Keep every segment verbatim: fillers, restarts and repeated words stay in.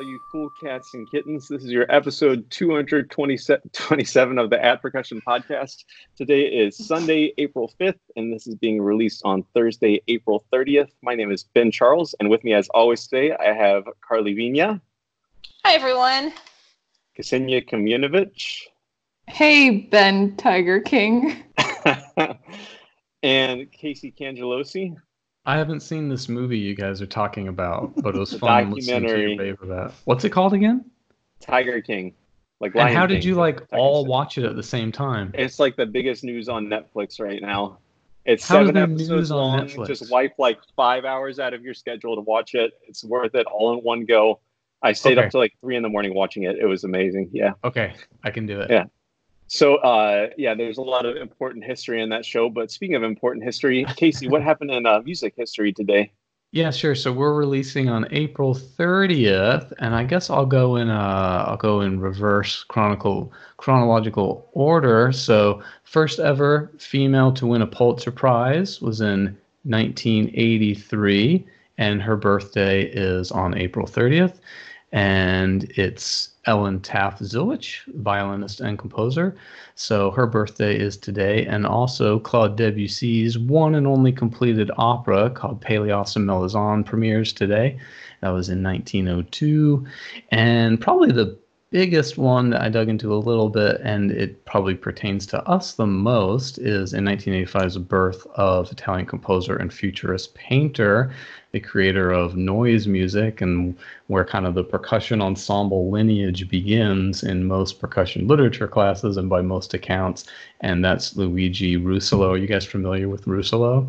you cool cats and kittens. This is your episode two hundred twenty-seven of the At Percussion podcast. Today is Sunday, April fifth, and this is being released on Thursday, April thirtieth. My name is Ben Charles, and with me, as always, today I have Carly Vina. Hi, everyone. Ksenia Komjunovic. Hey, Ben Tiger King. And Casey Cangelosi. I haven't seen this movie you guys are talking about, but it was fun listening to your rave about. What's it called again? Tiger King. Like Lion and how King, did you like Tiger all King. watch it at the same time? It's like the biggest news on Netflix right now. It's How seven is there episodes news on long. Netflix? Just wipe like five hours out of your schedule to watch it. It's worth it all in one go. I stayed Okay. up to like three in the morning watching it. It was amazing. Yeah. Okay, I can do it. Yeah. So, uh, yeah, there's a lot of important history in that show. But speaking of important history, Casey, what happened in uh, music history today? Yeah, sure. So we're releasing on April thirtieth, and I guess I'll go in uh I'll go in reverse chronicle chronological order. So first ever female to win a Pulitzer Prize was in nineteen eighty-three, and her birthday is on April thirtieth. And it's Ellen Taft Zillich, violinist and composer. So her birthday is today. And also Claude Debussy's one and only completed opera called Pélias and Melisande premieres today. That was in nineteen oh two. And probably the biggest one that I dug into a little bit, and it probably pertains to us the most, is in nineteen eighty-five's birth of Italian composer and futurist painter, the creator of noise music, and where kind of the percussion ensemble lineage begins in most percussion literature classes and by most accounts, and that's Luigi Russolo. Are you guys familiar with Russolo?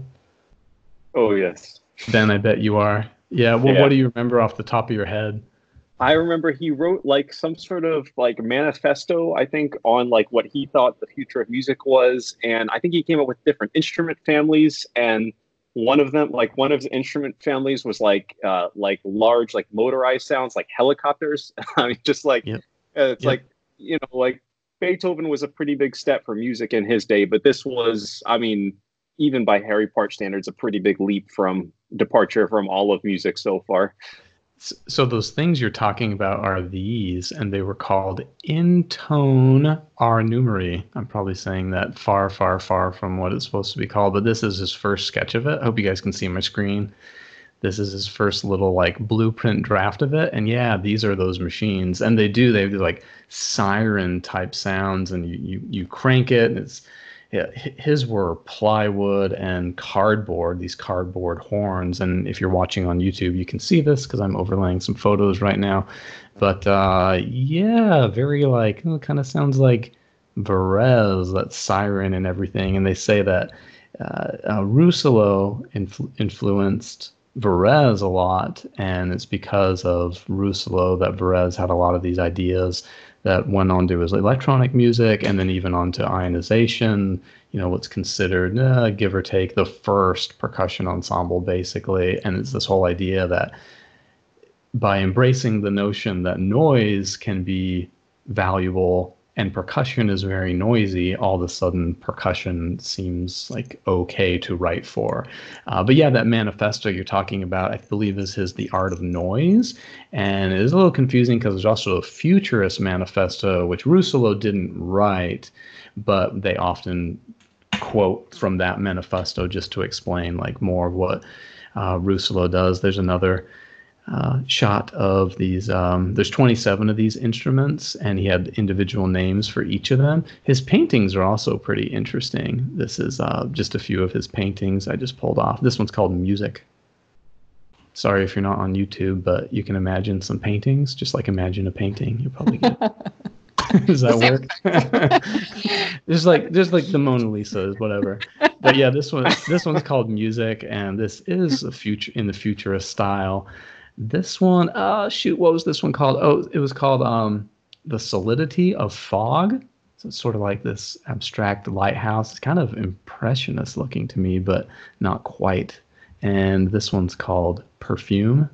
Oh, yes. Ben, I bet you are. Yeah, well, Yeah. what do you remember off the top of your head? I remember he wrote like some sort of like manifesto, I think, on like what he thought the future of music was. And I think he came up with different instrument families. And one of them, like one of his instrument families was like uh, like large, like motorized sounds, like helicopters. I mean, just like Yep. uh, it's Yep. like, you know, like Beethoven was a pretty big step for music in his day. But this was, I mean, even by Harry Part standards, a pretty big leap from departure from all of music so far. So those things you're talking about are these, and they were called in tone R numeri. I'm probably saying that far, far, far from what it's supposed to be called, but this is his first sketch of it. I hope you guys can see my screen. This is his first little like blueprint draft of it, and yeah, these are those machines, and they do they do like siren type sounds, and you you, you crank it, and it's. Yeah, his were plywood and cardboard, these cardboard horns. And if you're watching on YouTube, you can see this because I'm overlaying some photos right now. But uh, yeah, very like, oh, kind of sounds like Varese, that siren and everything. And they say that uh, uh, Russolo influ- influenced Varese a lot. And it's because of Russolo that Varese had a lot of these ideas that went on to his electronic music, and then even on to ionization, you know, what's considered, uh, give or take, the first percussion ensemble, basically. And it's this whole idea that by embracing the notion that noise can be valuable and percussion is very noisy, all of a sudden percussion seems like okay to write for. Uh, but yeah, that manifesto you're talking about, I believe is his The Art of Noise. And it is a little confusing because there's also a futurist manifesto, which Russolo didn't write, but they often quote from that manifesto just to explain like more of what uh, Russolo does. There's another Uh, shot of these. Um, there's twenty-seven of these instruments, and he had individual names for each of them. His paintings are also pretty interesting. This is uh, just a few of his paintings I just pulled off. This one's called Music. Sorry if you're not on YouTube, but you can imagine some paintings. Just like imagine a painting. You'll probably get it. Does that work? Just like just like the Mona Lisa, whatever. But yeah, this one this one's called Music, and this is a future in the futurist style. This one, uh, shoot, what was this one called? Oh, it was called um, The Solidity of Fog. So it's sort of like this abstract lighthouse. It's kind of impressionist looking to me, but not quite. And this one's called Perfume.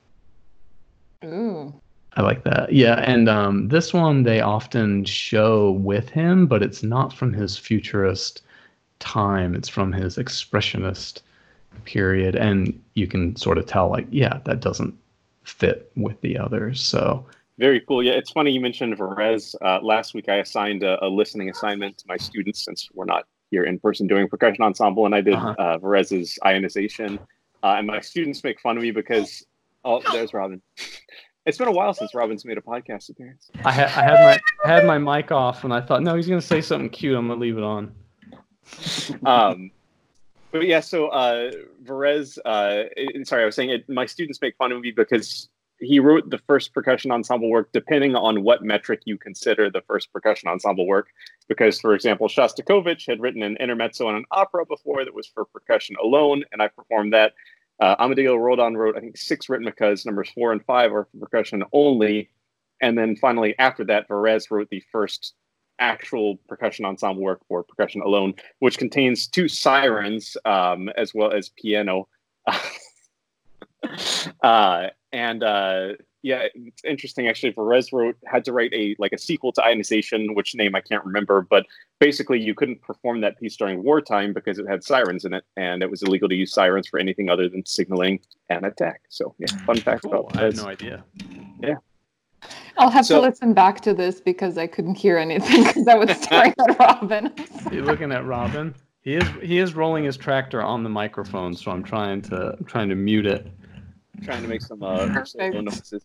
Ooh. I like that. Yeah, and um, this one they often show with him, but it's not from his futurist time. It's from his expressionist period, and you can sort of tell like, yeah, that doesn't fit with the others. So very cool. Yeah, it's funny you mentioned Varese. Uh, last week I assigned a, a listening assignment to my students since we're not here in person doing percussion ensemble, and I did uh-huh. uh, Varese's ionization. Uh, and my students make fun of me because, oh, there's Robin. It's been a while since Robin's made a podcast appearance. I had I had my I had my mic off, and I thought, no, he's gonna say something cute. I'm gonna leave it on. um, but yeah, so uh, Varese. Uh, sorry, I was saying it. My students make fun of me because he wrote the first percussion ensemble work depending on what metric you consider the first percussion ensemble work. Because, for example, Shostakovich had written an intermezzo and an opera before that was for percussion alone, and I performed that. Uh, Amadeo Roldan wrote, I think, six ritmicas. Numbers four and five are for percussion only. And then finally, after that, Varese wrote the first actual percussion ensemble work for percussion alone, which contains two sirens um, as well as piano. uh, and uh, yeah, it's interesting actually. Varese wrote had to write a like a sequel to Ionization, which name I can't remember, but basically you couldn't perform that piece during wartime because it had sirens in it, and it was illegal to use sirens for anything other than signaling an attack. So yeah, fun fact cool. about I had no idea. Yeah. I'll have so, to listen back to this because I couldn't hear anything because I was staring at Robin. You're looking at Robin. He is he is rolling his tractor on the microphone, so I'm trying to I'm trying to mute it. Trying to make some uh, solo noises.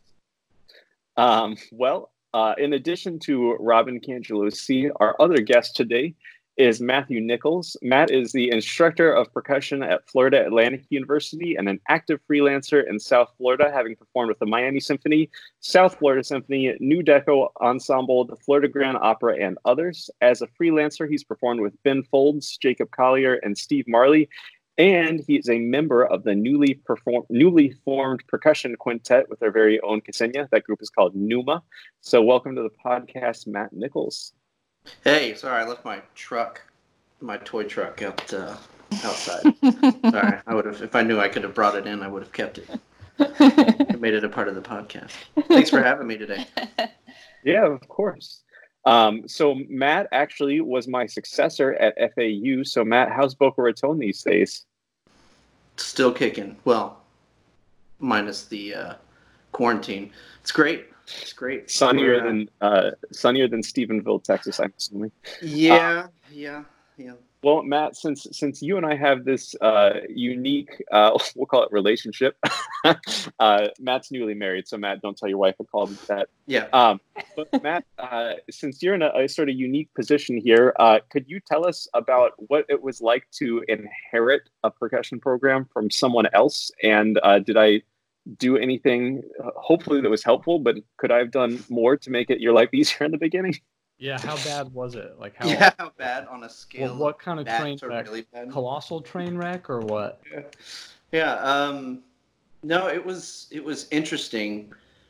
Um, well, uh, in addition to Robin Cangelosi, our other guest today is Matthew Nichols. Matt is the instructor of percussion at Florida Atlantic University and an active freelancer in South Florida, having performed with the Miami Symphony, South Florida Symphony, New Deco Ensemble, the Florida Grand Opera, and others. As a freelancer, he's performed with Ben Folds, Jacob Collier, and Steve Marley. And he's a member of the newly perform- newly formed percussion quintet with their very own Ksenia. That group is called Numa. So welcome to the podcast, Matt Nichols. Hey, sorry, I left my truck, my toy truck out uh, outside. Sorry, I would have, if I knew I could have brought it in, I would have kept it. I made it a part of the podcast. Thanks for having me today. Yeah, of course. Um, so Matt actually was my successor at F A U. So Matt, how's Boca Raton these days? Still kicking. Well, minus the uh, quarantine. It's great. It's great. Sunnier uh, than uh, sunnier than Stephenville, Texas, I'm assuming. Yeah, uh, yeah, yeah. Well, Matt, since since you and I have this uh, unique, uh, we'll call it relationship. uh, Matt's newly married, so Matt, don't tell your wife I called him that. Yeah. Um, but Matt, uh, since you're in a, a sort of unique position here, uh, could you tell us about what it was like to inherit a percussion program from someone else? And uh, did I do anything, uh, hopefully that was helpful, but could I have done more to make it your life easier in the beginning? Yeah, how bad was it? Like how? Yeah, how bad on a scale? Well, what kind of train wreck? Really Colossal train wreck or what? Yeah. yeah. Um, no, it was it was interesting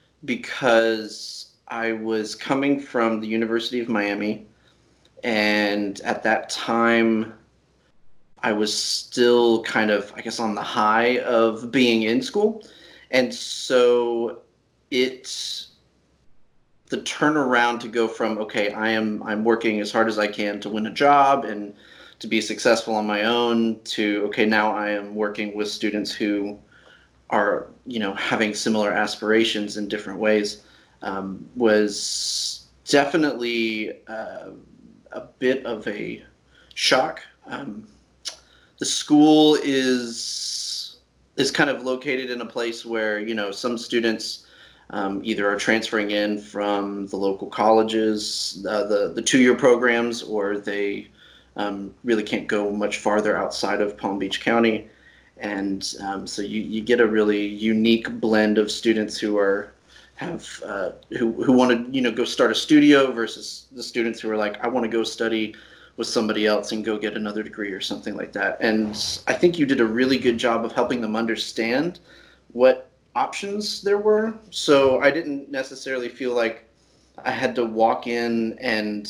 because I was coming from the University of Miami, and at that time, I was still kind of, I guess, on the high of being in school, and so it. The turnaround to go from, okay, I am I'm working as hard as I can to win a job and to be successful on my own, to, okay, now I am working with students who are, you know, having similar aspirations in different ways, um, was definitely uh, a bit of a shock. Um, the school is is kind of located in a place where, you know, some students Um, either are transferring in from the local colleges, uh, the, the two-year programs, or they um, really can't go much farther outside of Palm Beach County. And um, so you, you get a really unique blend of students who are have uh, who, who want to, you know, go start a studio versus the students who are like, I want to go study with somebody else and go get another degree or something like that. And I think you did a really good job of helping them understand what options there were. So I didn't necessarily feel like I had to walk in and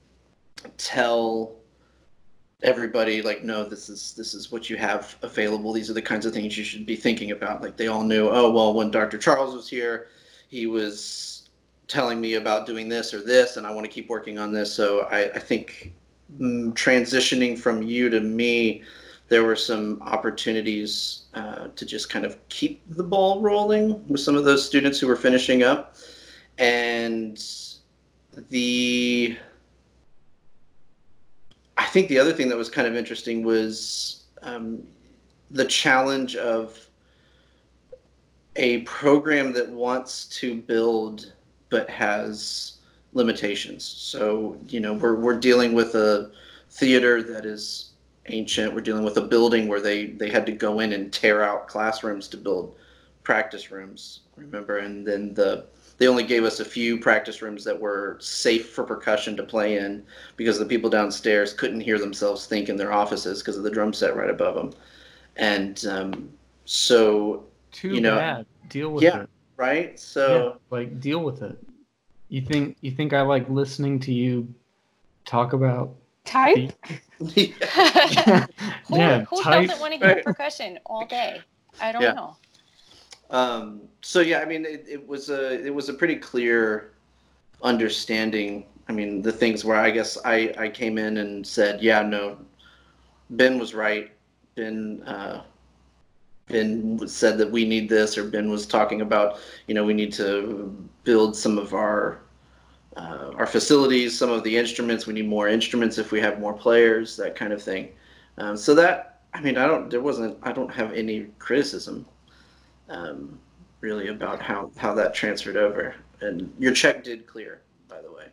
tell everybody like, no, this is this is what you have available. These are the kinds of things you should be thinking about. Like they all knew, oh, well, when Doctor Charles was here, he was telling me about doing this or this, and I want to keep working on this. So I, I think mm, transitioning from you to me, there were some opportunities uh, to just kind of keep the ball rolling with some of those students who were finishing up. And the, I think the other thing that was kind of interesting was um, the challenge of a program that wants to build but has limitations. So, you know, we're we're dealing with a theater that is ancient. We're dealing with a building where they, they had to go in and tear out classrooms to build practice rooms, remember? And then the they only gave us a few practice rooms that were safe for percussion to play in because the people downstairs couldn't hear themselves think in their offices because of the drum set right above them. And um, so, Too you know, bad. Deal with yeah, it. right? So, Yeah, like, deal with it. You think you think I like listening to you talk about Type? yeah. Who, yeah, who type. doesn't want to hear percussion all day? I don't Yeah. know. Um, so yeah, I mean, it, it was a it was a pretty clear understanding. I mean, the things where I guess I, I came in and said, yeah, no, Ben was right. Ben uh, Ben said that we need this, or Ben was talking about, you know, we need to build some of our uh, our facilities, some of the instruments. We need more instruments if we have more players, that kind of thing. Um, so that, I mean, I don't, there wasn't, I don't have any criticism um, really about how, how that transferred over. And your check did clear, by the way.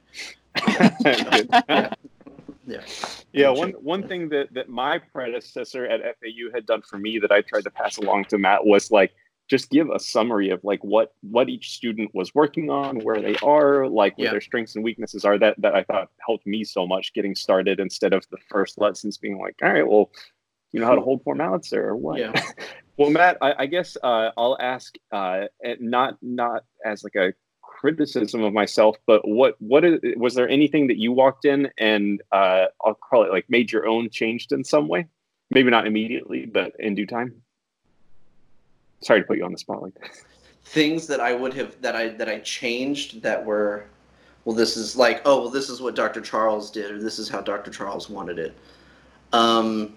yeah. Yeah. Yeah, one one thing that, that my predecessor at F A U had done for me that I tried to pass along to Matt was like just give a summary of like what what each student was working on, where they are, like what Yeah. their strengths and weaknesses are. That that I thought helped me so much getting started instead of the first lessons being like, all right, well, you know how to hold four mouths or what? Yeah. Well, Matt, I, I guess uh, I'll ask uh, not not as like a criticism of myself, but what what is, was there anything that you walked in and uh, I'll call it like made your own changed in some way? Maybe not immediately, but in due time. Sorry to put you on the spot like that. Things that I would have that I that I changed that were, well, this is like, oh, well, this is what Doctor Charles did, or this is how Doctor Charles wanted it. Um,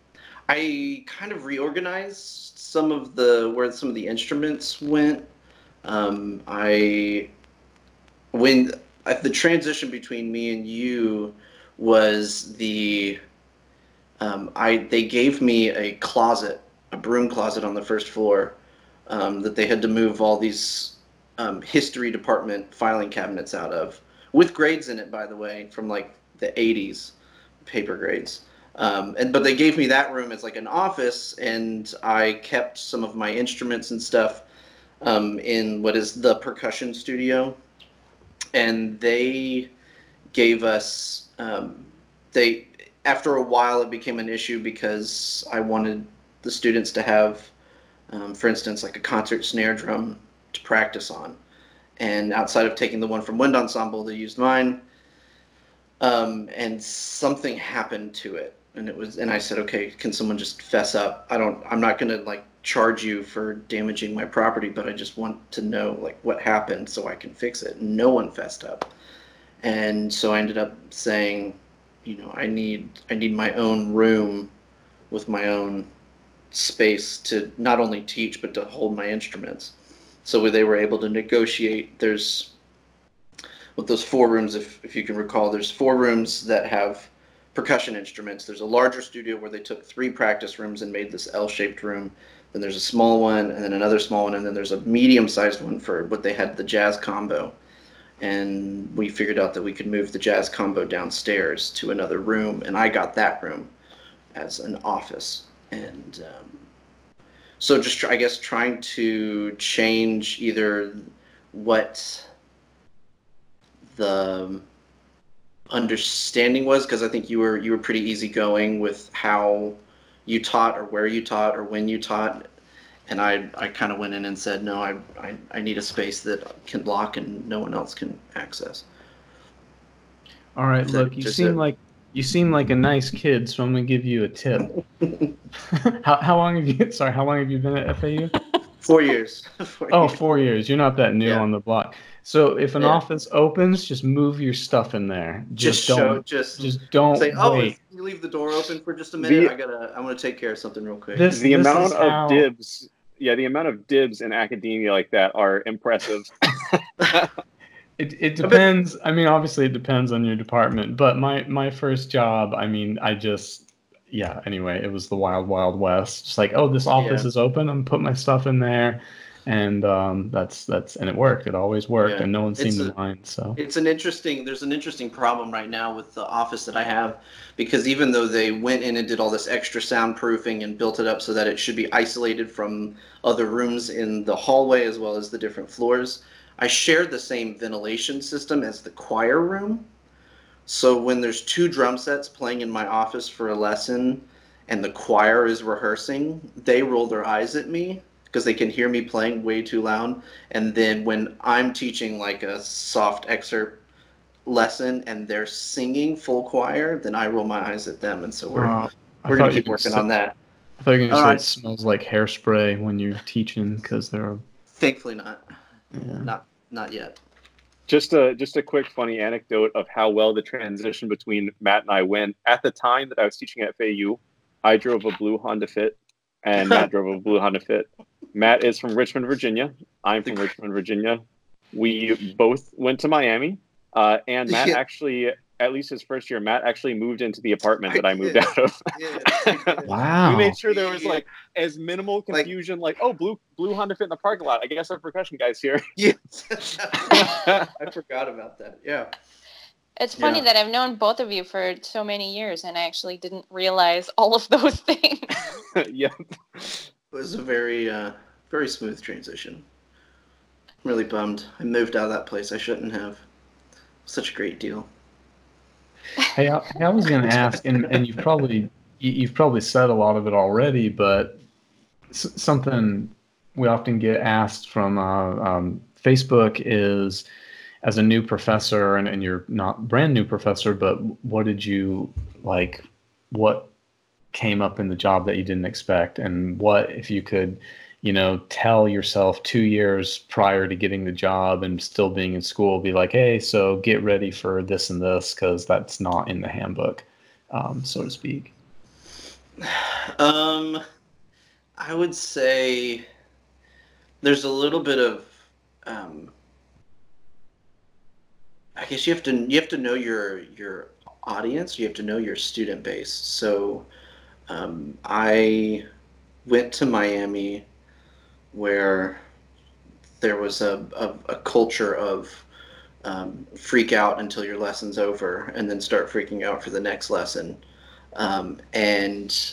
I kind of reorganized some of the where some of the instruments went. Um, I when uh, the transition between me and you was the um, I they gave me a closet, a broom closet on the first floor um, that they had to move all these um, history department filing cabinets out of, with grades in it, by the way, from like the eighties, paper grades. Um, and but they gave me that room as like an office, and I kept some of my instruments and stuff um, in what is the percussion studio. And they gave us um, they after a while it became an issue because I wanted the students to have, um, for instance, like a concert snare drum to practice on. And outside of taking the one from Wind Ensemble, they used mine. Um, and something happened to it. And it was, and I said, okay, can someone just fess up? I don't, I'm not going to like charge you for damaging my property, but I just want to know like what happened so I can fix it. And no one fessed up. And so I ended up saying, you know, I need, I need my own room with my own space to not only teach, but to hold my instruments. So they were able to negotiate. There's, with those four rooms, if, if you can recall, there's four rooms that have percussion instruments. There's a larger studio where they took three practice rooms and made this L-shaped room. Then there's a small one, and then another small one, and then there's a medium-sized one for what they had, the jazz combo. And we figured out that we could move the jazz combo downstairs to another room, and I got that room as an office. And um, so just, I guess, trying to change either what the understanding was, because I think you were you were pretty easygoing with how you taught or where you taught or when you taught, and I I kind of went in and said, no, I, I I need a space that can lock and no one else can access. All right, Is look, that you just seem it? like you seem like a nice kid, so I'm gonna give you a tip. how how long have you sorry, how long have you been at F A U? Four years. Four Oh, years. four years. You're not that new Yeah. on the block. So if an Yeah. office opens, just move your stuff in there. Just, Just, show, don't. just, Just don't say, oh, wait. if you leave the door open for just a minute, The- I gotta, I'm gonna take care of something real quick. This the this amount is of how, dibs, yeah, the amount of dibs in academia like that are impressive. It it depends. I mean, obviously it depends on your department. But my my first job, I mean, I just yeah. Anyway, it was the wild wild west. Just like, oh, this office Yeah. is open. I'm put my stuff in there, and um, that's that's and it worked. It always worked, Yeah. and no one seemed It's to a- mind. So It's an interesting, there's an interesting problem right now with the office that I have, because even though they went in and did all this extra soundproofing and built it up so that it should be isolated from other rooms in the hallway as well as the different floors, I shared the same ventilation system as the choir room. So when there's two drum sets playing in my office for a lesson and the choir is rehearsing, they roll their eyes at me because they can hear me playing way too loud. And then when I'm teaching like a soft excerpt lesson and they're singing full choir, then I roll my eyes at them. And so we're, Uh, I we're thought going to you keep were working gonna on that. I thought you were gonna All say right. it smells like hairspray when you're teaching because they're Thankfully not. yeah. Not not yet. Just a just a quick funny anecdote of how well the transition between Matt and I went. At the time that I was teaching at F A U, I drove a blue Honda Fit, and Matt drove a blue Honda Fit. Matt is from Richmond, Virginia. I'm from Richmond, Virginia. We both went to Miami, uh, and Matt Yeah. actually, at least his first year, Matt actually moved into the apartment I that I moved did. out of. Yeah, I did. Wow. We made sure there was Yeah. like as minimal Like- confusion, like, oh, blue blue Honda Fit in the parking lot. I guess our percussion guy's here. Yes. I forgot about that. Yeah. It's funny Yeah. that I've known both of you for so many years and I actually didn't realize all of those things. Yeah. It was a very, uh, very smooth transition. I'm really bummed. I moved out of that place. I shouldn't have. Such a great deal. Hey, I, I was going to ask, and, and you've probably you- you've probably said a lot of it already, but s- something we often get asked from uh, um, Facebook is, as a new professor, and, and you're not brand new professor, but what did you like? What came up in the job that you didn't expect, and what if you could, you know, tell yourself two years prior to getting the job and still being in school, be like, hey, so get ready for this and this because that's not in the handbook, um, so to speak. Um, I would say there's a little bit of, um, I guess you have to you have to know your your audience. You have to know your student base. So, um, I went to Miami, where there was a a, a culture of um, freak out until your lesson's over, and then start freaking out for the next lesson. Um, and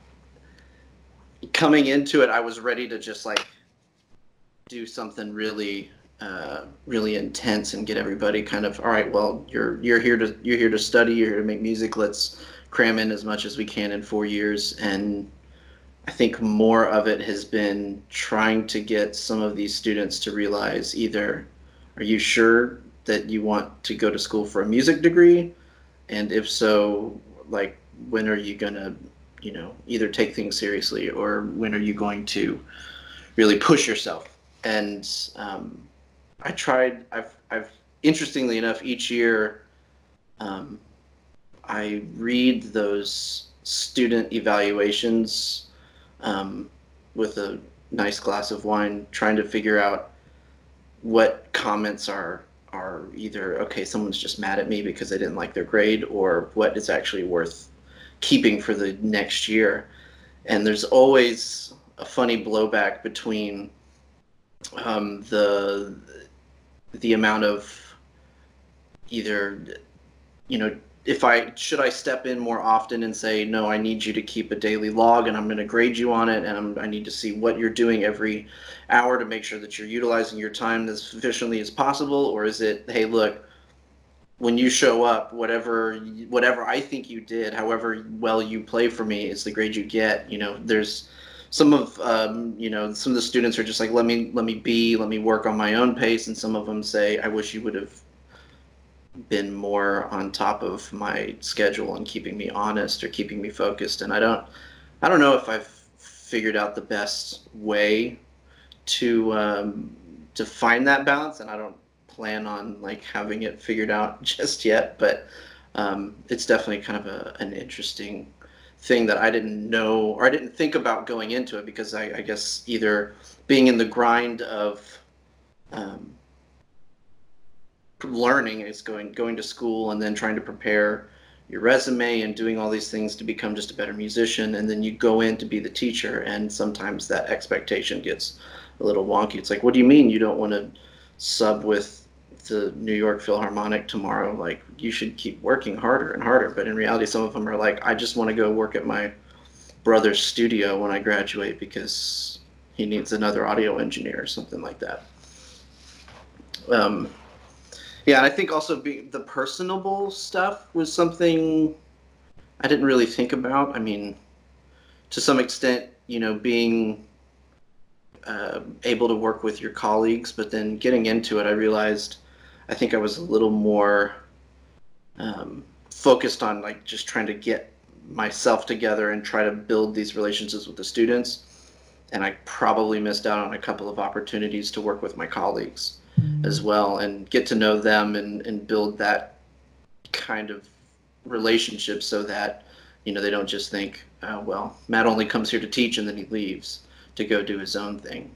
coming into it, I was ready to just like do something really, uh, really intense and get everybody kind of, all right, well, you're you're here to you're here to study, you're here to make music. Let's cram in as much as we can in four years. And I think more of it has been trying to get some of these students to realize either, are you sure that you want to go to school for a music degree? And if so, like, when are you gonna, you know, either take things seriously or when are you going to really push yourself? And um, I tried. I've, I've interestingly enough, each year, um, I read those student evaluations um, with a nice glass of wine, trying to figure out what comments are are either okay, someone's just mad at me because they didn't like their grade, or what is actually worth keeping for the next year. And there's always a funny blowback between um, the the amount of either, you know, if I should I step in more often and say, no, I need you to keep a daily log and I'm going to grade you on it, and I'm, I need to see what you're doing every hour to make sure that you're utilizing your time as efficiently as possible? Or is it, hey, look, when you show up, whatever whatever I think you did, however well you play for me, is the grade you get. You know, there's some of um, you know some of the students are just like, let me let me be, let me work on my own pace, and some of them say, I wish you would have been more on top of my schedule and keeping me honest or keeping me focused. And I don't I don't know if I've figured out the best way to um, to find that balance, and I don't plan on like having it figured out just yet. But um, it's definitely kind of a, an interesting thing that I didn't know or I didn't think about going into it, because I, I guess either being in the grind of um, learning is going going to school and then trying to prepare your resume and doing all these things to become just a better musician, and then you go in to be the teacher, and sometimes that expectation gets a little wonky. It's like, what do you mean you don't want to sub with the New York Philharmonic tomorrow? Like, you should keep working harder and harder. But in reality, some of them are like, I just want to go work at my brother's studio when I graduate because he needs another audio engineer or something like that. Um, Yeah, and I think also being the personable stuff was something I didn't really think about. I mean, to some extent, you know, being uh, able to work with your colleagues, but then getting into it, I realized I think I was a little more um, focused on like just trying to get myself together and try to build these relationships with the students. And I probably missed out on a couple of opportunities to work with my colleagues as well and get to know them and, and build that kind of relationship so that, you know, they don't just think, oh, well, Matt only comes here to teach and then he leaves to go do his own thing.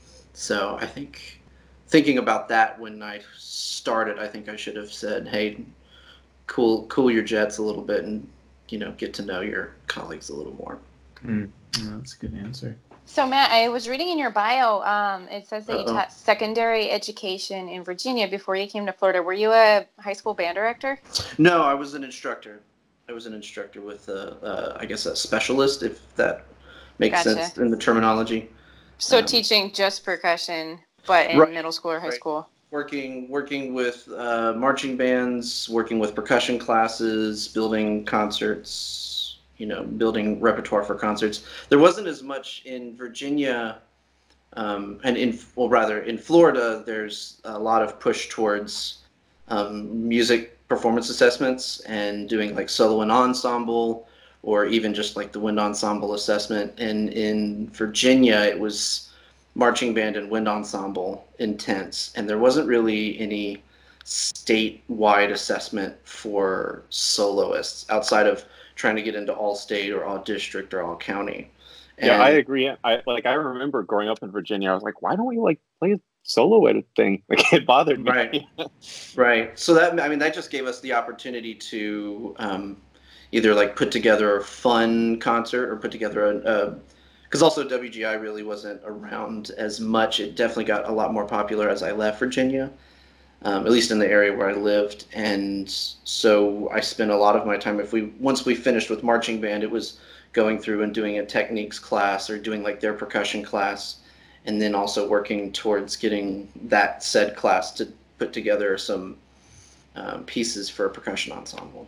So I think thinking about that when I started, I think I should have said, hey, cool, cool your jets a little bit and, you know, get to know your colleagues a little more. Mm, that's a good answer. So, Matt, I was reading in your bio, um, it says that Uh-oh. you taught secondary education in Virginia before you came to Florida. Were you a high school band director? No, I was an instructor. I was an instructor with, a, uh, I guess, a specialist, if that makes Gotcha. sense in the terminology. So Um, teaching just percussion, but in Right, middle school or high right. school? Working, working with uh, marching bands, working with percussion classes, building concerts, you know, building repertoire for concerts. There wasn't as much in Virginia, um, and in, well, rather in Florida, there's a lot of push towards um, music performance assessments and doing like solo and ensemble, or even just like the wind ensemble assessment. And in Virginia, it was marching band and wind ensemble intense, and there wasn't really any statewide assessment for soloists outside of trying to get into all state or all district or all county. And Yeah, I agree. I like. I remember growing up in Virginia. I was like, "Why don't we like play a solo edit thing?" Like, it bothered me. Right. Right. So that, I mean, that just gave us the opportunity to um, either like put together a fun concert or put together a, because also W G I really wasn't around as much. It definitely got a lot more popular as I left Virginia, um, at least in the area where I lived. And so I spent a lot of my time, if we once we finished with marching band, it was going through and doing a techniques class or doing like their percussion class, and then also working towards getting that said class to put together some um, pieces for a percussion ensemble.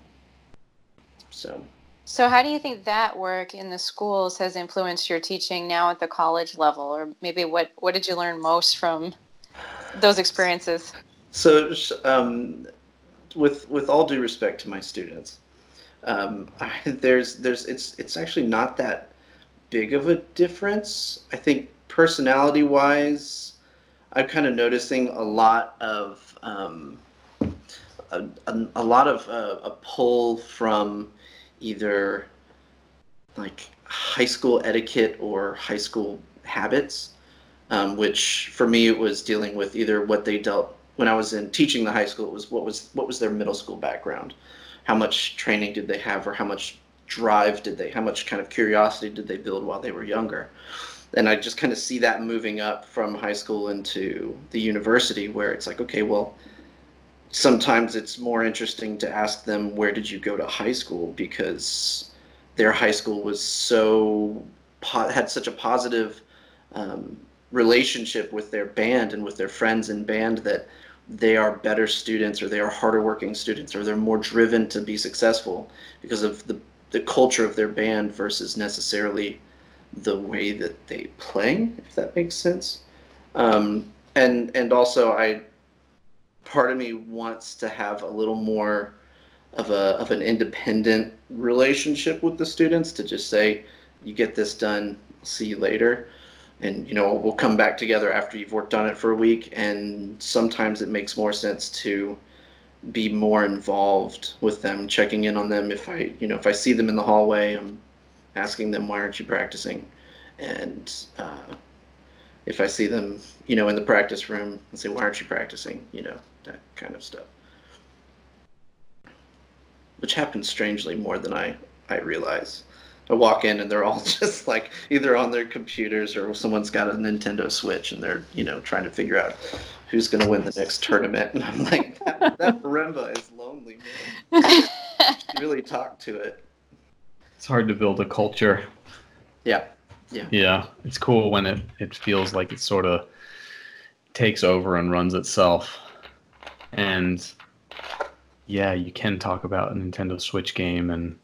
So. So how do you think that work in the schools has influenced your teaching now at the college level? Or maybe what, what did you learn most from those experiences? So um, with with all due respect to my students, um, I, there's there's it's it's actually not that big of a difference. I think personality wise, I'm kind of noticing a lot of um, a, a, a lot of uh, a pull from either like high school etiquette or high school habits, um, which for me it was dealing with either what they dealt when I was in teaching the high school. It was what was what was their middle school background, how much training did they have, or how much drive did they, how much kind of curiosity did they build while they were younger. And I just kind of see that moving up from high school into the university, where it's like, okay, well, sometimes it's more interesting to ask them, where did you go to high school? Because their high school was so, had such a positive um, relationship with their band and with their friends in band that they are better students, or they are harder working students, or they're more driven to be successful because of the, the culture of their band versus necessarily the way that they play, if that makes sense. Um, and, and also I, part of me wants to have a little more of a of an independent relationship with the students, to just say, you get this done, see you later. and you know we'll come back together after you've worked on it for a week. And sometimes it makes more sense to be more involved with them, checking in on them. If I, you know, if I see them in the hallway, I'm asking them, why aren't you practicing? And uh, if I see them, you know, in the practice room, I say, why aren't you practicing? You know, that kind of stuff. Which happens strangely more than I, I realize. I walk in and they're all just like either on their computers or someone's got a Nintendo Switch and they're, you know, trying to figure out who's going to win the next tournament. And I'm like, that, that marimba is lonely, man. You should really talk to it. It's hard to build a culture. Yeah. Yeah. Yeah. It's cool when it, it feels like it sort of takes over and runs itself. And yeah, you can talk about a Nintendo Switch game and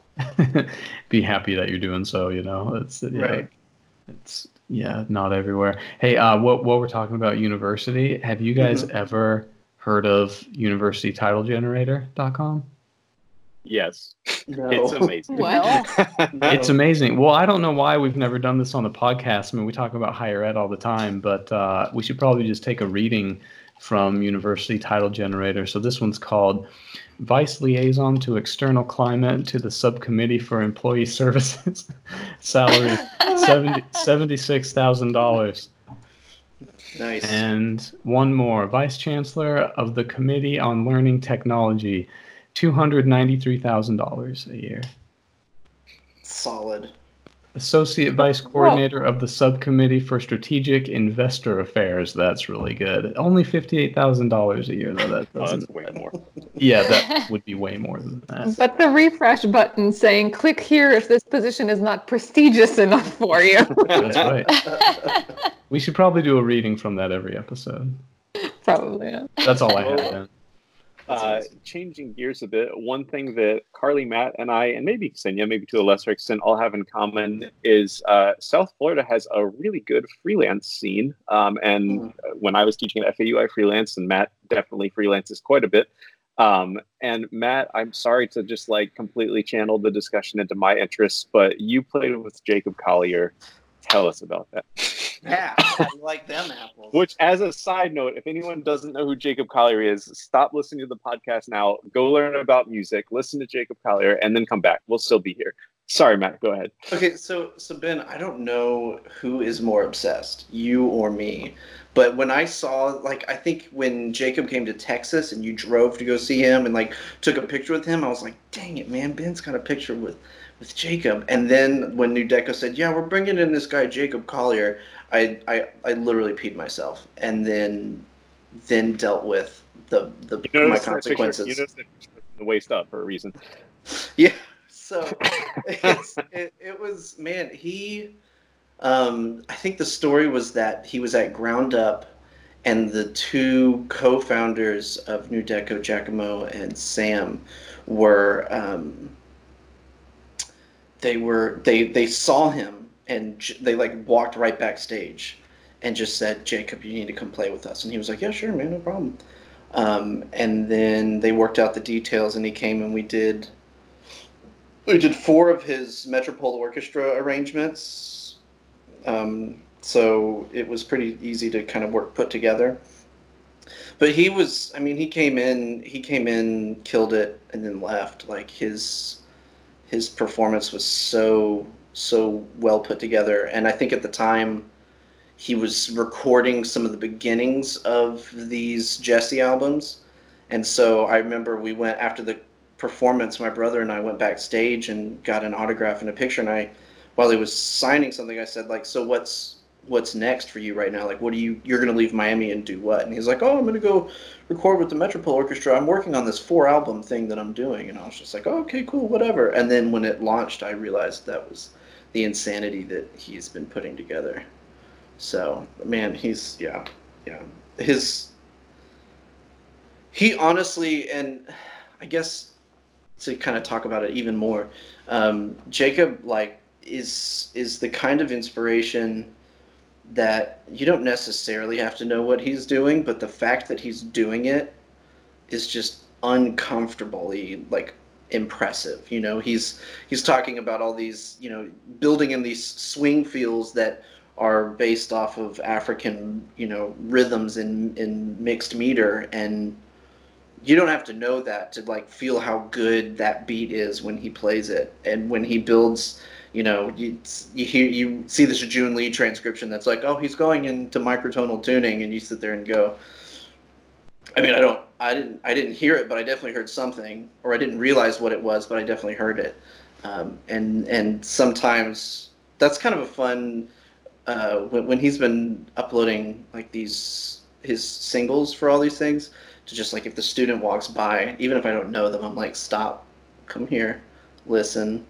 be happy that you're doing so, you know. It's yeah, right. It's yeah, not everywhere. Hey, uh, what what we're talking about university? Have you guys mm-hmm. ever heard of university title generator dot com? Yes. No. It's amazing. Well, It's amazing. Well, I don't know why we've never done this on the podcast. I mean, we talk about higher ed all the time, but uh, we should probably just take a reading from University Title Generator. So this one's called Vice Liaison to External Climate to the Subcommittee for Employee Services. Salary seventy seventy-six thousand dollars. Nice. And one more. Vice Chancellor of the Committee on Learning Technology, two hundred ninety-three thousand dollars a year. Solid. Associate Vice Coordinator of the Subcommittee for Strategic Investor Affairs. That's really good. Only fifty-eight thousand dollars a year, though. That doesn't. Oh, that's way more. Yeah, that would be way more than that. But the refresh button saying, click here if this position is not prestigious enough for you. That's right. We should probably do a reading from that every episode. Probably, yeah. That's all I have, then. Uh, changing gears a bit, one thing that Carly, Matt, and I, and maybe Ksenia, maybe to a lesser extent, all have in common is uh, South Florida has a really good freelance scene. Um, and mm. when I was teaching at F A U, I freelanced, and Matt definitely freelances quite a bit. Um, and Matt, I'm sorry to just like completely channel the discussion into my interests, but you played with Jacob Collier. Tell us about that. Yeah, I like them apples. Which, as a side note, if anyone doesn't know who Jacob Collier is, stop listening to the podcast now. Go learn about music, listen to Jacob Collier, and then come back. We'll still be here. Sorry, Matt. Go ahead. Okay, so so Ben, I don't know who is more obsessed, you or me. But when I saw, like, I think when Jacob came to Texas and you drove to go see him and like took a picture with him, I was like, dang it, man, Ben's got a picture with. with Jacob. And then when New Deco said, yeah, we're bringing in this guy, Jacob Collier, I, I, I literally peed myself and then then dealt with the, the you my Picture, consequences. you noticed the waist up for a reason. Yeah. So it's, it, it was, man, he, um, I think the story was that he was at Ground Up and the two co-founders of New Deco, Giacomo and Sam, were, um, They were they they saw him and j- they like walked right backstage, and just said, Jacob, you need to come play with us. And he was like, yeah, sure, man, no problem. Um, and then they worked out the details, and he came and we did we did four of his Metropole Orchestra arrangements. Um, so it was pretty easy to kind of work put together. But he was, I mean, he came in, he came in, killed it, and then left. Like his. His performance was so, so well put together. And I think at the time he was recording some of the beginnings of these Jesse albums. And so I remember we went after the performance, my brother and I went backstage and got an autograph and a picture. And I, while he was signing something, I said, like, so what's, what's next for you right now? Like, what do you, you're going to leave Miami and do what? And he's like, oh, I'm going to go record with the Metropole Orchestra. I'm working on this four album thing that I'm doing. And I was just like, oh, okay, cool, whatever. And then when it launched, I realized that was the insanity that he's been putting together. So, man, he's, yeah, yeah. His, he honestly, and I guess to kind of talk about it even more, um, Jacob, like, is is the kind of inspiration that you don't necessarily have to know what he's doing, but the fact that he's doing it is just uncomfortably like impressive. You know, he's he's talking about all these, you know, building in these swing fields that are based off of African, you know, rhythms in in mixed meter, and you don't have to know that to like feel how good that beat is when he plays it, and when he builds, you know, you you hear you see this June Lee transcription that's like, oh, he's going into microtonal tuning, and you sit there and go, I mean, I don't, I didn't, I didn't hear it, but I definitely heard something, or I didn't realize what it was, but I definitely heard it, um, and and sometimes that's kind of a fun uh, when when he's been uploading like these his singles for all these things. To just like if the student walks by, even if I don't know them, I'm like, stop, come here, listen.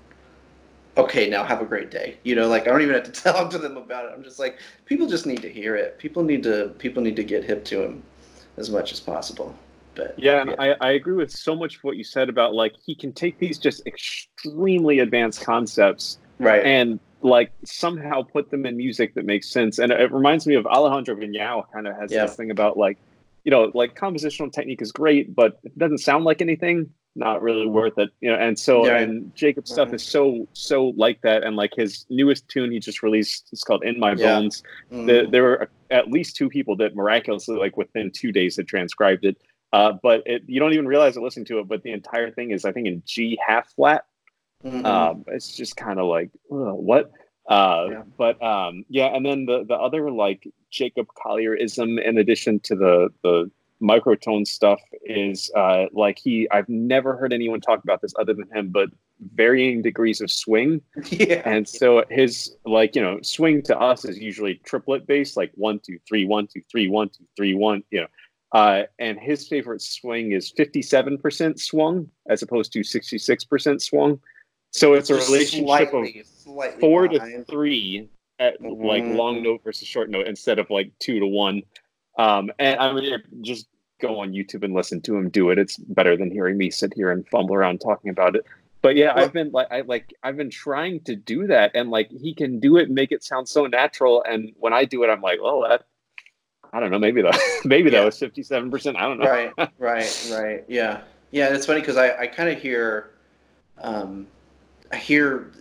Okay, now have a great day. You know, like I don't even have to tell to them about it. I'm just like, people just need to hear it. People need to people need to get hip to him as much as possible. But yeah, and yeah. I, I agree with so much of what you said about like he can take these just extremely advanced concepts, right, and like somehow put them in music that makes sense. And it reminds me of Alejandro Viñao kind of has yeah. this thing about like, you know, like compositional technique is great, but if it doesn't sound like anything, not really worth it. You know, and so yeah. and Jacob's stuff mm-hmm. is so so like that. And like his newest tune he just released, it's called "In My yeah. Bones." Mm-hmm. The, there were at least two people that miraculously, like within two days, had transcribed it. Uh, but it, you don't even realize it listening to it. But the entire thing is, I think, in G half flat. Mm-hmm. Um, it's just kind of like ugh, what. Uh, yeah. But um, yeah, and then the the other like Jacob Collierism, in addition to the the microtone stuff, is uh, like he. I've never heard anyone talk about this other than him, but varying degrees of swing. Yeah. And so his like you know swing to us is usually triplet based, like one two three one two three one two three one. You know, uh, and his favorite swing is fifty-seven percent swung as opposed to sixty-six percent swung. So it's a relationship slightly, of slightly four behind. to three at mm-hmm. like long note versus short note instead of like two to one. Um, and I mean, just go on YouTube and listen to him do it. It's better than hearing me sit here and fumble around talking about it. But yeah, well, I've been like, I like, I've been trying to do that, and like he can do it and make it sound so natural. And when I do it, I'm like, oh, that, I don't know, maybe that, maybe yeah. that was fifty-seven percent. I don't know. Right, right, right. Yeah, yeah. It's funny because I, I kind of hear. Um, I hear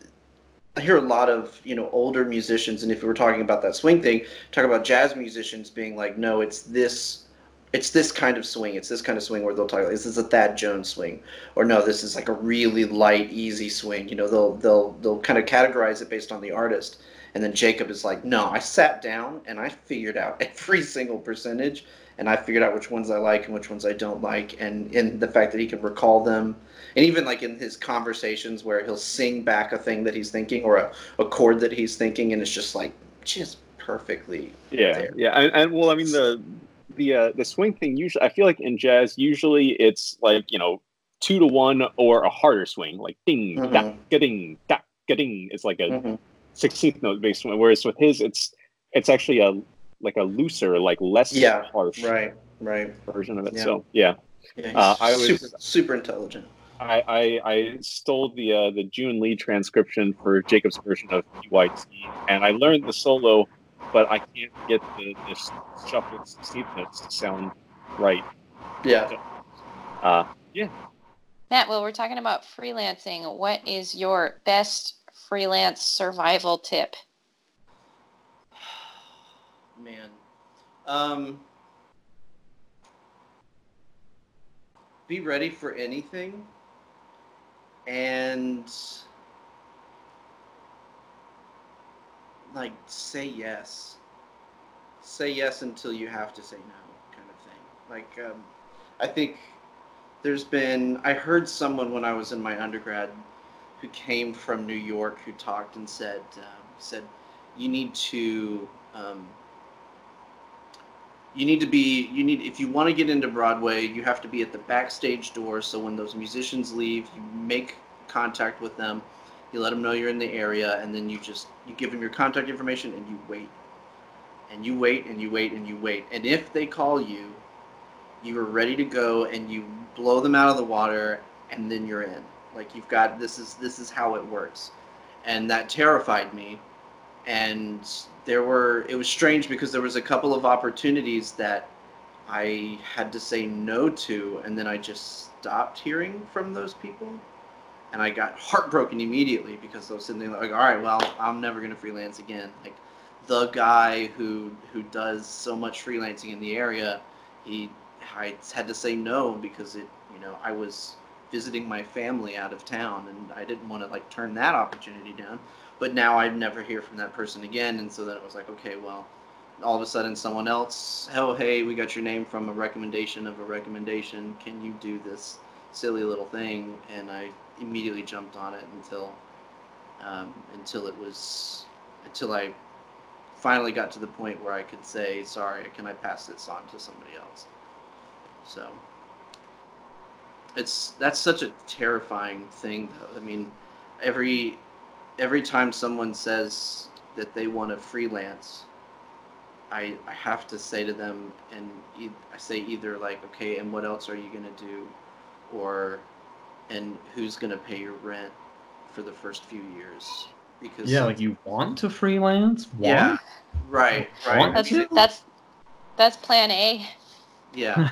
I hear a lot of, you know, older musicians, and if we were talking about that swing thing, talk about jazz musicians being like, no, it's this it's this kind of swing. It's this kind of swing where they'll talk like this is a Thad Jones swing, or no, this is like a really light, easy swing. You know, they'll they'll they'll kind of categorize it based on the artist. And then Jacob is like, no, I sat down and I figured out every single percentage, and I figured out which ones I like and which ones I don't like, and in the fact that he can recall them. And even like in his conversations where he'll sing back a thing that he's thinking or a, a chord that he's thinking, and it's just like just perfectly yeah there. yeah and, and well I mean the the uh, the swing thing usually I feel like in jazz usually it's like, you know, two to one or a harder swing, like ding mm-hmm. da ga-ding da ga-ding. It's like a mm-hmm. sixteenth note based swing, whereas with his it's it's actually a like a looser, like less yeah harsh right right version of it. Yeah. So yeah, yeah uh, I was super, super intelligent. I, I, I stole the uh, the June Lee transcription for Jacob's version of P Y T, and I learned the solo, but I can't get the, the shuffled sixteenth notes to sound right. Yeah. So, uh, yeah. Matt, well, we're talking about freelancing. What is your best freelance survival tip? Man. Um, be ready for anything. And like say yes. Say yes until you have to say no, kind of thing. Like um, I think there's been I heard someone when I was in my undergrad who came from New York who talked and said uh, said you need to um, you need to be you need if you want to get into Broadway, you have to be at the backstage door, so when those musicians leave, you make contact with them, you let them know you're in the area, and then you just you give them your contact information and you wait and you wait and you wait and you wait, and if they call you, you are ready to go, and you blow them out of the water, and then you're in. Like you've got this is this is how it works. And that terrified me. And there were, it was strange because there was a couple of opportunities that I had to say no to, and then I just stopped hearing from those people. And I got heartbroken immediately because I was sitting there like, all right, well, I'm never going to freelance again. Like the guy who who does so much freelancing in the area, he I had to say no because it you know I was visiting my family out of town and I didn't want to like turn that opportunity down. But now I'd never hear from that person again, and so then it was like, okay, well, all of a sudden someone else, oh hey, we got your name from a recommendation of a recommendation. Can you do this silly little thing? And I immediately jumped on it until um, until it was until I finally got to the point where I could say, sorry, can I pass this on to somebody else? So it's that's such a terrifying thing, though. I mean, every every time someone says that they want to freelance, I I have to say to them, and e- I say either like, okay, and what else are you gonna do, or and who's gonna pay your rent for the first few years? Because Yeah, like you want to freelance? Want? yeah, right, right. Want That's to? that's that's plan A. Yeah.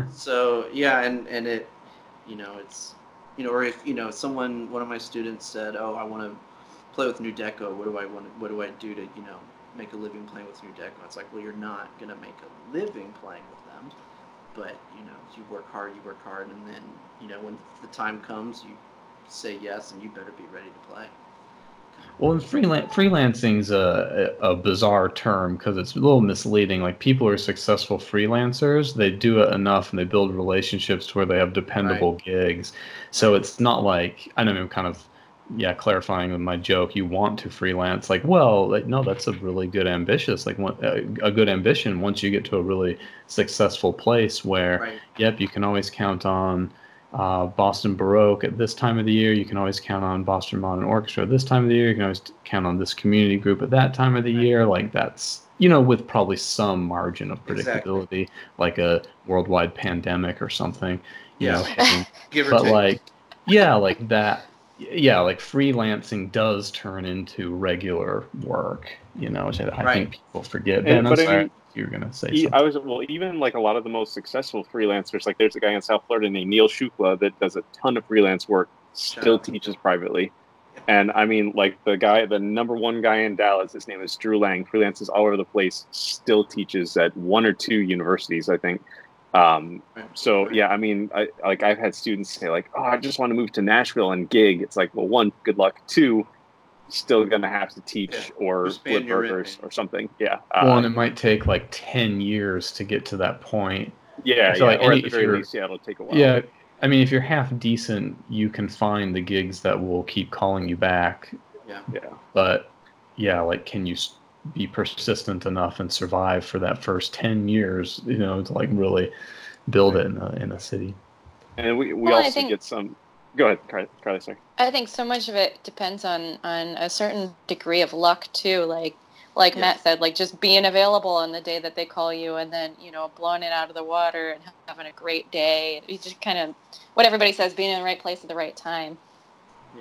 So yeah, and and it, you know, it's, you know, or if you know, someone, one of my students said, "Oh, I want to play with New Deco. What do I want? What do I do to, you know, make a living playing with New Deco?" It's like, well, you're not gonna make a living playing with them, but you know, you work hard, you work hard, and then you know, when the time comes, you say yes, and you better be ready to play. Well, and freelan- freelancing's a, a bizarre term because it's a little misleading. Like people are successful freelancers, they do it enough and they build relationships to where they have dependable Right. gigs. So it's not like, I know I'm kind of, yeah, clarifying with my joke, you want to freelance. Like, well, like, no, that's a really good ambitious, like one, a, a good ambition once you get to a really successful place where, Right. yep, you can always count on Uh, Boston Baroque at this time of the year. You can always count on Boston Modern Orchestra at this time of the year. You can always count on this community group at that time of the year. Like that's, you know, with probably some margin of predictability, Exactly. like a worldwide pandemic or something, you Yeah. know, hitting. Give or But take. like, yeah, like that. Yeah, like freelancing does turn into regular work, you know, which I, I Right. think people forget. And- Ben, I'm but I sorry, mean, you were gonna say E- something. I was well, even like a lot of the most successful freelancers, like there's a guy in South Florida named Neil Shukla that does a ton of freelance work, still out. teaches privately. And I mean, like the guy, the number one guy in Dallas, his name is Drew Lang, freelances all over the place, still teaches at one or two universities, I think. Um, so Right. yeah, I mean, I, like I've had students say like, oh, I just want to move to Nashville and gig. It's like, well, one, good luck. Two, still gonna have to teach Yeah. or Who's paying flip your rent, burgers man? or something. Yeah. Well, Uh, and it might take like ten years to get to that point. yeah, I feel yeah. like Or any, at the if very you're, least, yeah, it'll take a while. yeah, I mean, if you're half decent, you can find the gigs that will keep calling you back. Yeah. Yeah. But yeah, like, can you s- be persistent enough and survive for that first ten years, you know, to like really build it in a, in a city? And we, we Well, I also think- get some. Go ahead, Carly. Carly, sorry. I think so much of it depends on on a certain degree of luck too. Like like Yes. Matt said, like just being available on the day that they call you, and then you know blowing it out of the water and having a great day. You just kind of what everybody says, being in the right place at the right time. Yeah.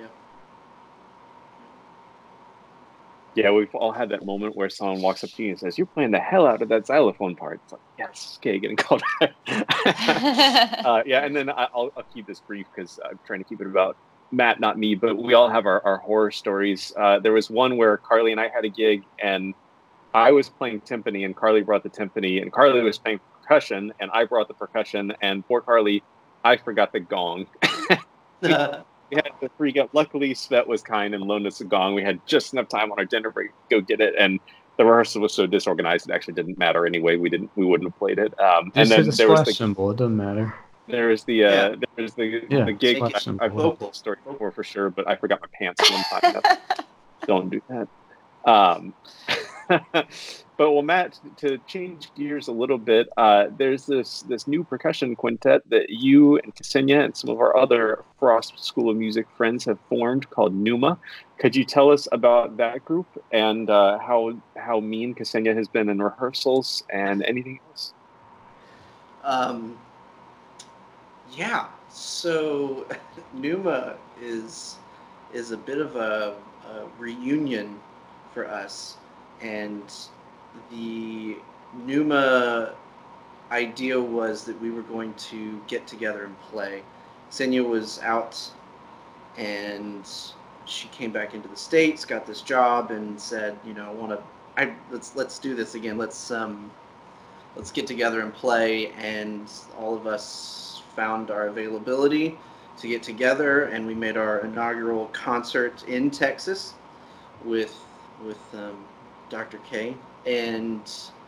Yeah, we've all had that moment where someone walks up to you and says, "You're playing the hell out of that xylophone part." It's like, yes, okay, getting called back. uh, yeah, and then I- I'll, I'll keep this brief because I'm trying to keep it about Matt, not me, but we all have our, our horror stories. Uh, there was one where Carly and I had a gig, and I was playing timpani, and Carly brought the timpani, and Carly was playing percussion, and I brought the percussion, and poor Carly, I forgot the gong. We had to freak out. Luckily, Svet was kind and loaned us a gong. We had just enough time on our dinner break to go get it, and the rehearsal was so disorganized it actually didn't matter anyway. We didn't, we wouldn't have played it. Um, and Just then hit a there was splash the symbol. It doesn't matter. there was the uh, Yeah. there was the Yeah, the gig. splash I, symbol. I've told the story before for sure, but I forgot my pants one time. That's- Don't do that. Um, but well, Matt, to change gears a little bit, uh, there's this this new percussion quintet that you and Ksenia and some of our other Frost School of Music friends have formed called Numa. Could you tell us about that group and uh, how how mean Ksenia has been in rehearsals and anything else? Um, yeah. So Numa is is a bit of a, a reunion for us, and the Numa idea was that we were going to get together and play. Ksenia was out, and she came back into the States, got this job, and said, you know, I want to I let's let's do this again. Let's um, let's get together and play. And all of us found our availability to get together, and we made our inaugural concert in Texas with with um, Doctor K. And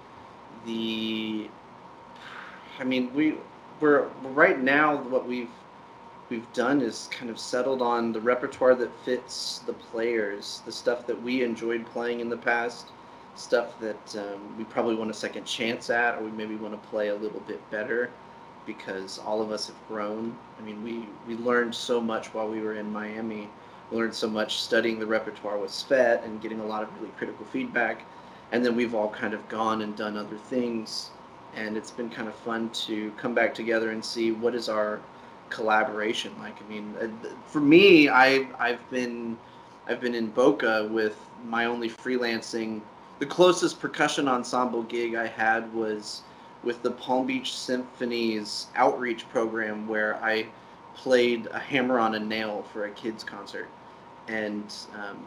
the, I mean, we we're right now what we've we've done is kind of settled on the repertoire that fits the players, the stuff that we enjoyed playing in the past, stuff that um, we probably want a second chance at, or we maybe want to play a little bit better, because all of us have grown. I mean, we, we learned so much while we were in Miami. We learned so much studying the repertoire with Svet and getting a lot of really critical feedback. And then we've all kind of gone and done other things. And it's been kind of fun to come back together and see what is our collaboration like. I mean, for me, I, I've been I've been in Boca with my only freelancing. The closest percussion ensemble gig I had was with the Palm Beach Symphony's outreach program, where I played a hammer on a nail for a kids concert. And um,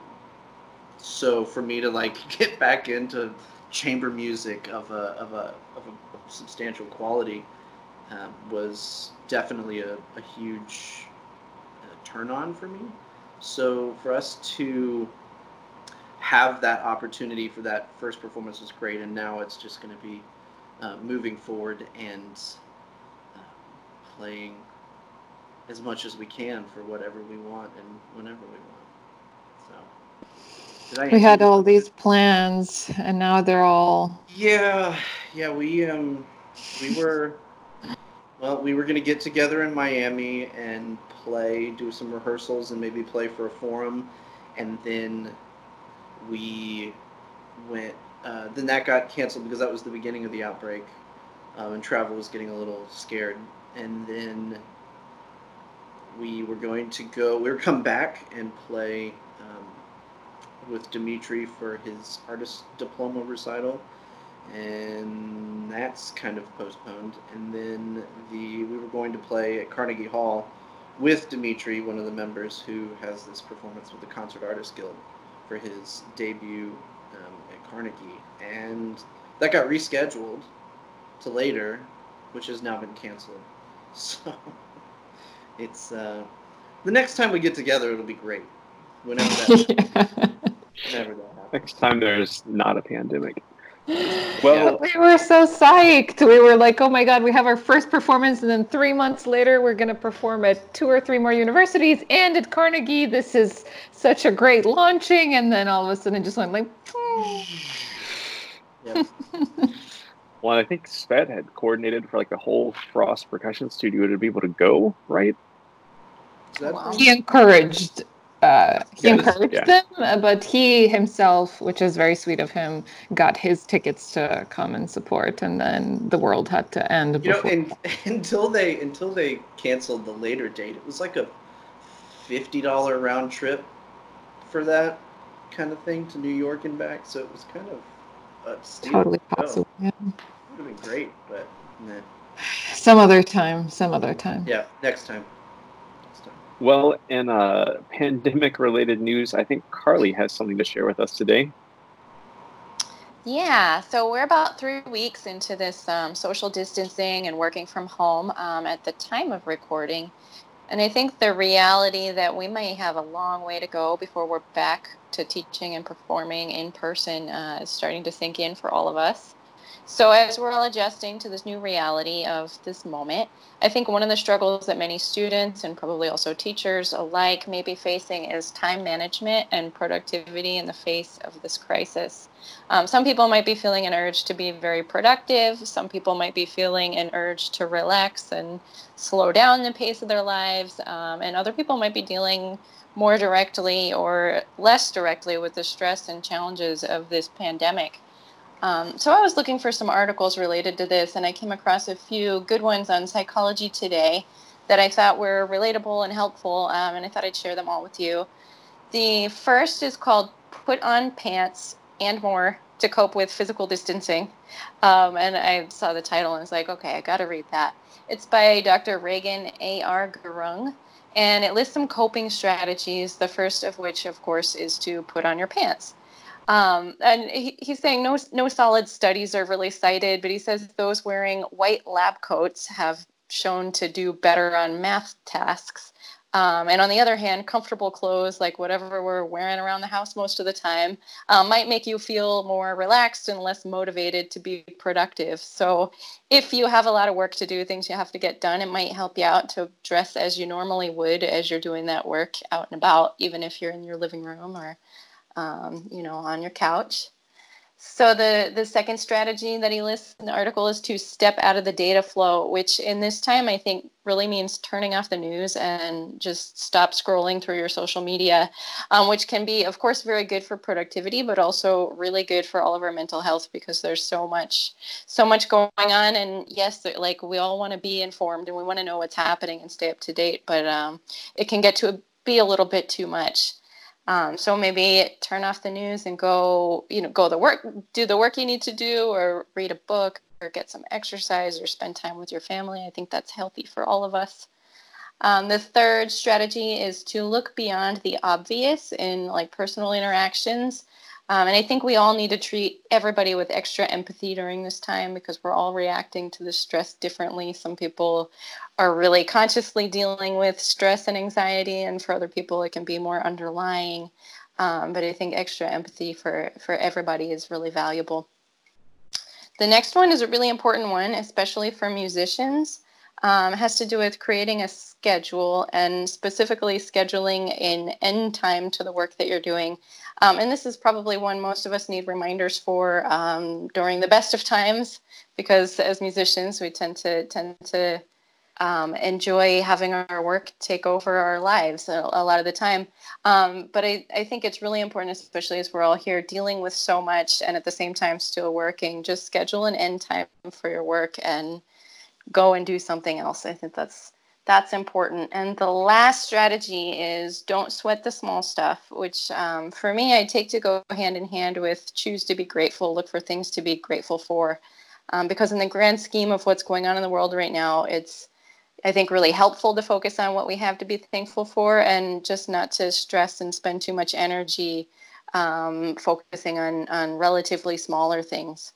so for me to like get back into chamber music of a of a of a substantial quality um, was definitely a, a huge uh, turn on for me. So for us to have that opportunity for that first performance was great, and now it's just going to be uh, moving forward and uh, playing as much as we can for whatever we want and whenever we want. So did I We had answer- all these plans, and now they're all. Yeah, yeah, we um, we were, well, we were gonna get together in Miami and play, do some rehearsals, and maybe play for a forum, and then we went. Uh, then that got canceled because that was the beginning of the outbreak, um, and travel was getting a little scared. And then we were going to go. We were come back and play um, with Dimitri for his artist diploma recital, and that's kind of postponed. And then the we were going to play at Carnegie Hall with Dimitri, one of the members who has this performance with the Concert Artists Guild, for his debut um, at Carnegie, and that got rescheduled to later, which has now been canceled. So it's uh, the next time we get together, it'll be great. Whenever that, whenever that happens. Next time there's not a pandemic. Well, We were so psyched. We were like, oh my God, we have our first performance, and then three months later, we're going to perform at two or three more universities and at Carnegie. This is such a great launching. And then all of a sudden, it just went like, oh. Yep. well, I think Svet had coordinated for like the whole Frost Percussion Studio to be able to go, right? Is that Wow. He encouraged. Uh, he Yes, encouraged yeah. them, uh, but he himself, which is very sweet of him, got his tickets to come and support, and then the world had to end You know, before. and, until they until they canceled the later date, it was like a fifty dollar round trip for that kind of thing to New York and back. So it was kind of a steal. Totally to go. possible. Yeah. Would have been great, but nah. Some other time. Some other time. Yeah, next time. Next time. Well, in uh, pandemic-related news, I think Carly has something to share with us today. Yeah, so we're about three weeks into this um, social distancing and working from home um, at the time of recording. And I think the reality that we may have a long way to go before we're back to teaching and performing in person uh, is starting to sink in for all of us. So as we're all adjusting to this new reality of this moment, I think one of the struggles that many students and probably also teachers alike may be facing is time management and productivity in the face of this crisis. Um, some people might be feeling an urge to be very productive. Some people might be feeling an urge to relax and slow down the pace of their lives. Um, and other people might be dealing more directly or less directly with the stress and challenges of this pandemic. Um, so I was looking for some articles related to this, and I came across a few good ones on Psychology Today that I thought were relatable and helpful, um, and I thought I'd share them all with you. The first is called Put on Pants and More to Cope with Physical Distancing. Um, and I saw the title and was like, okay, I got to read that. It's by Doctor Reagan A R Gurung, and it lists some coping strategies, the first of which, of course, is to put on your pants. Um, and he, he's saying no, no solid studies are really cited, but he says those wearing white lab coats have shown to do better on math tasks. Um, and on the other hand, comfortable clothes, like whatever we're wearing around the house most of the time, um, might make you feel more relaxed and less motivated to be productive. So if you have a lot of work to do, things you have to get done, it might help you out to dress as you normally would as you're doing that work out and about, even if you're in your living room or Um, you know, on your couch. So the, the second strategy that he lists in the article is to step out of the data flow, which in this time I think really means turning off the news and just stop scrolling through your social media, um, which can be, of course, very good for productivity, but also really good for all of our mental health because there's so much, so much going on. And yes, like we all want to be informed and we want to know what's happening and stay up to date, but um, it can get to be a little bit too much. Um, so maybe turn off the news and go, you know, go the work, do the work you need to do, or read a book, or get some exercise, or spend time with your family. I think that's healthy for all of us. Um, the third strategy is to look beyond the obvious in like personal interactions. Um, and I think we all need to treat everybody with extra empathy during this time because we're all reacting to the stress differently. Some people are really consciously dealing with stress and anxiety, and for other people, it can be more underlying. Um, but I think extra empathy for, for everybody is really valuable. The next one is a really important one, especially for musicians. Um, it has to do with creating a schedule and specifically scheduling an end time to the work that you're doing. Um, and this is probably one most of us need reminders for um, during the best of times, because as musicians, we tend to tend to um, enjoy having our work take over our lives a, a lot of the time. Um, but I, I think it's really important, especially as we're all here dealing with so much and at the same time still working, just schedule an end time for your work and go and do something else. I think that's that's important. And the last strategy is don't sweat the small stuff, which um, for me, I take to go hand in hand with choose to be grateful, look for things to be grateful for. Um, because in the grand scheme of what's going on in the world right now, it's, I think, really helpful to focus on what we have to be thankful for and just not to stress and spend too much energy um, focusing on, on relatively smaller things.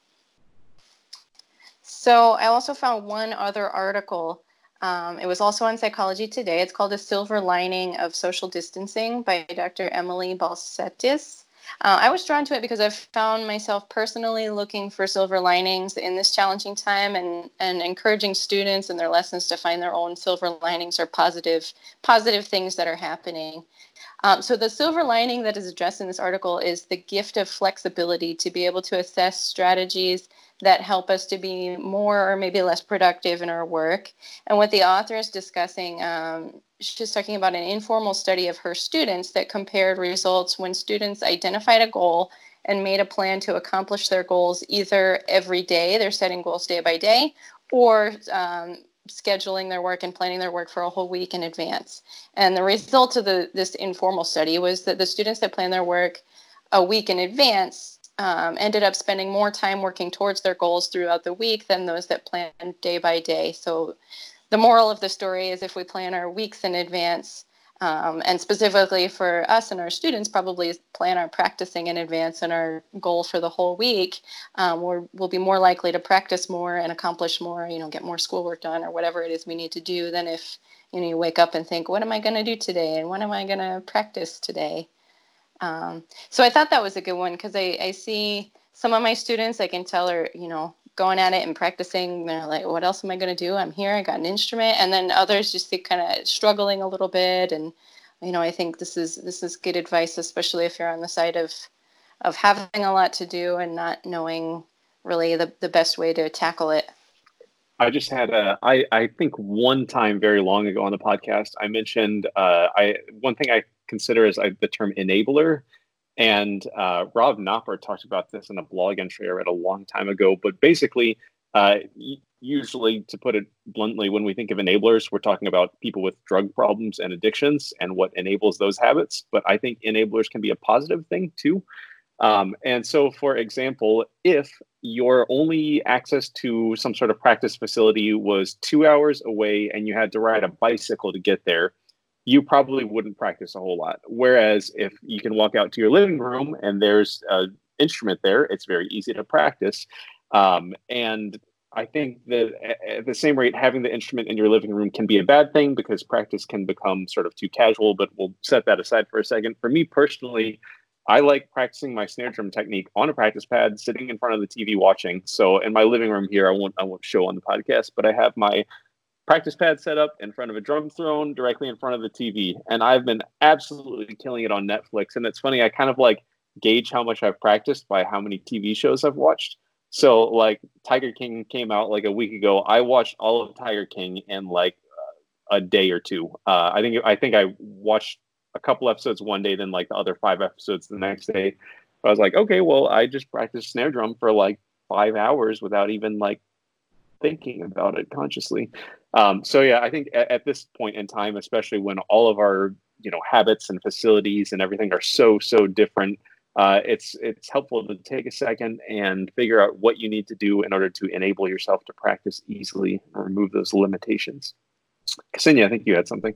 So I also found one other article. Um, it was also on Psychology Today. It's called The Silver Lining of Social Distancing by Doctor Emily Balcetis. Uh, I was drawn to it because I've found myself personally looking for silver linings in this challenging time and, and encouraging students in their lessons to find their own silver linings or positive, positive things that are happening. Um, so the silver lining that is addressed in this article is the gift of flexibility to be able to assess strategies that help us to be more or maybe less productive in our work. And what the author is discussing, um, she's talking about an informal study of her students that compared results when students identified a goal and made a plan to accomplish their goals either every day, they're setting goals day by day, or um, scheduling their work and planning their work for a whole week in advance. And the result of the, this informal study was that the students that planned their work a week in advance um, ended up spending more time working towards their goals throughout the week than those that planned day by day. So the moral of the story is if we plan our weeks in advance, um, and specifically for us and our students, probably plan our practicing in advance and our goal for the whole week, um, we're, we'll be more likely to practice more and accomplish more, you know, get more schoolwork done or whatever it is we need to do than if, you know, you wake up and think, what am I going to do today? And what am I going to practice today? Um, so I thought that was a good one because I, I see some of my students, I can tell are, you know, going at it and practicing. They're like, what else am I going to do? I'm here. I got an instrument. And then others just kind of struggling a little bit. And, you know, I think this is this is good advice, especially if you're on the side of of having a lot to do and not knowing really the, the best way to tackle it. I just had a, I, I think one time very long ago on the podcast, I mentioned, uh, I one thing I consider is I, the term enabler. And uh, Rob Knopper talked about this in a blog entry I read a long time ago. But basically, uh, usually, to put it bluntly, when we think of enablers, we're talking about people with drug problems and addictions and what enables those habits. But I think enablers can be a positive thing, too. Um, and so, for example, if your only access to some sort of practice facility was two hours away and you had to ride a bicycle to get there, you probably wouldn't practice a whole lot. Whereas if you can walk out to your living room and there's an instrument there, it's very easy to practice. Um, and I think that at the same rate, having the instrument in your living room can be a bad thing because practice can become sort of too casual, but we'll set that aside for a second. For me personally, I like practicing my snare drum technique on a practice pad, sitting in front of the T V watching. So in my living room here, I won't I won't show on the podcast, but I have my practice pad set up in front of a drum throne directly in front of the T V. And I've been absolutely killing it on Netflix. And it's funny, I kind of like gauge how much I've practiced by how many T V shows I've watched. So like Tiger King came out like a week ago. I watched all of Tiger King in like uh, a day or two. Uh, I think I think I watched a couple episodes one day, then like the other five episodes the next day. I was like, okay, well, I just practiced snare drum for like five hours without even like thinking about it consciously. Um, so yeah, I think at, at this point in time, especially when all of our, you know, habits and facilities and everything are so, so different, uh, it's, it's helpful to take a second and figure out what you need to do in order to enable yourself to practice easily and remove those limitations. Ksenia, I think you had something.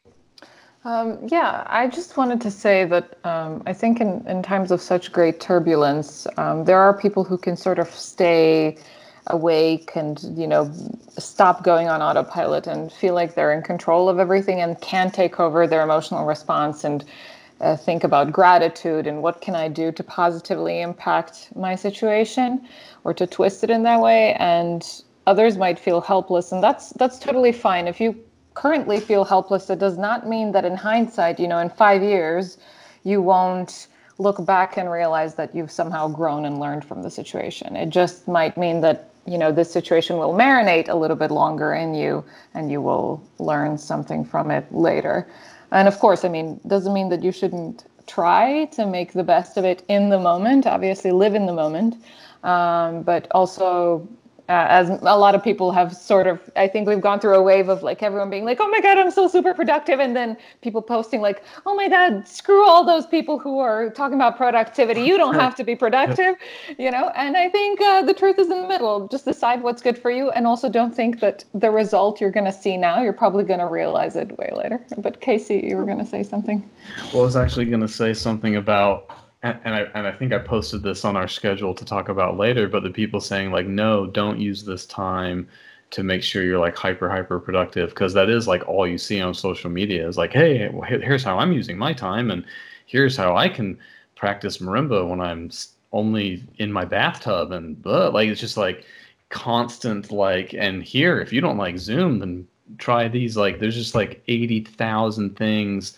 Um, yeah, I just wanted to say that um, I think in, in times of such great turbulence, um, there are people who can sort of stay awake and, you know, stop going on autopilot and feel like they're in control of everything and can take over their emotional response and uh, think about gratitude and what can I do to positively impact my situation or to twist it in that way. And others might feel helpless, and that's that's totally fine. If you currently feel helpless, it does not mean that in hindsight, you know, in five years, you won't look back and realize that you've somehow grown and learned from the situation. It just might mean that, you know, this situation will marinate a little bit longer in you and you will learn something from it later. And of course, I mean, doesn't mean that you shouldn't try to make the best of it in the moment, obviously live in the moment, um, but also Uh, as a lot of people have sort of, I think we've gone through a wave of like everyone being like, oh my God, I'm so super productive. And then people posting like, oh my God, screw all those people who are talking about productivity. You don't have to be productive, you know? And I think uh, the truth is in the middle. Just decide what's good for you. And also don't think that the result you're going to see now, you're probably going to realize it way later. But Casey, you were going to say something. Well, I was actually going to say something about, And, and I and I think I posted this on our schedule to talk about later, but the people saying like, no, don't use this time to make sure you're like hyper, hyper productive, because that is like all you see on social media is like, hey, well, here's how I'm using my time, and here's how I can practice marimba when I'm only in my bathtub, and blah. Like it's just like constant like, and here, if you don't like Zoom, then try these. Like there's just like eighty thousand things.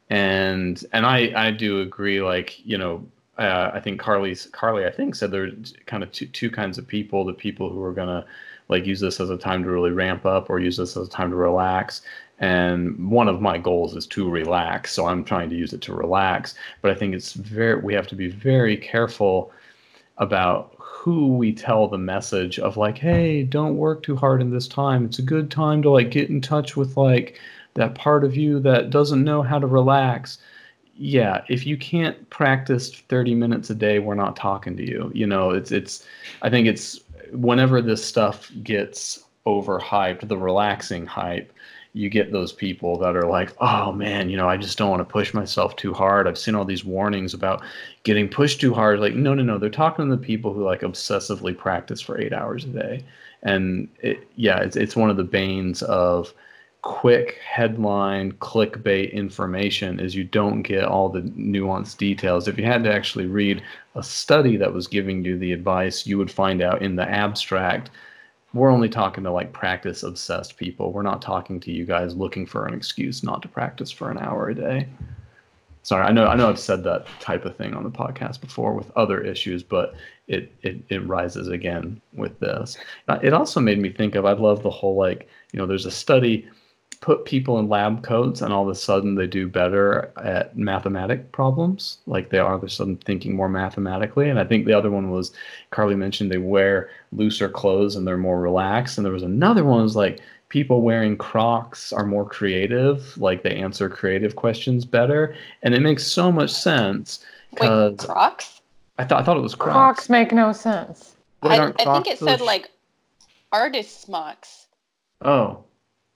And and I, I do agree, like, you know, uh, I think Carly's Carly, I think, said there's kind of two, two kinds of people, the people who are going to like use this as a time to really ramp up or use this as a time to relax. And one of my goals is to relax. So I'm trying to use it to relax. But I think it's very we have to be very careful about who we tell the message of like, hey, don't work too hard in this time. It's a good time to like get in touch with like that part of you that doesn't know how to relax. Yeah, if you can't practice thirty minutes a day, we're not talking to you. You know, it's it's I think it's whenever this stuff gets overhyped, the relaxing hype, you get those people that are like, oh man, you know, I just don't want to push myself too hard. I've seen all these warnings about getting pushed too hard. Like, no, no, no. They're talking to the people who like obsessively practice for eight hours a day. And it, yeah, it's it's one of the banes of quick headline clickbait information is you don't get all the nuanced details. If you had to actually read a study that was giving you the advice, you would find out in the abstract, we're only talking to like practice obsessed people. We're not talking to you guys looking for an excuse not to practice for an hour a day. Sorry, I know I know I've said that type of thing on the podcast before with other issues, but it it, it rises again with this. It also made me think of, I love the whole like, you know, there's a study, put people in lab coats and all of a sudden they do better at mathematic problems. Like they are all of a sudden thinking more mathematically. And I think the other one was, Carly mentioned they wear looser clothes and they're more relaxed. And there was another one was like people wearing Crocs are more creative. Like they answer creative questions better. And it makes so much sense. Wait, Crocs? I thought I thought it was Crocs. Crocs make no sense. I, I think it said like artist smocks. Oh.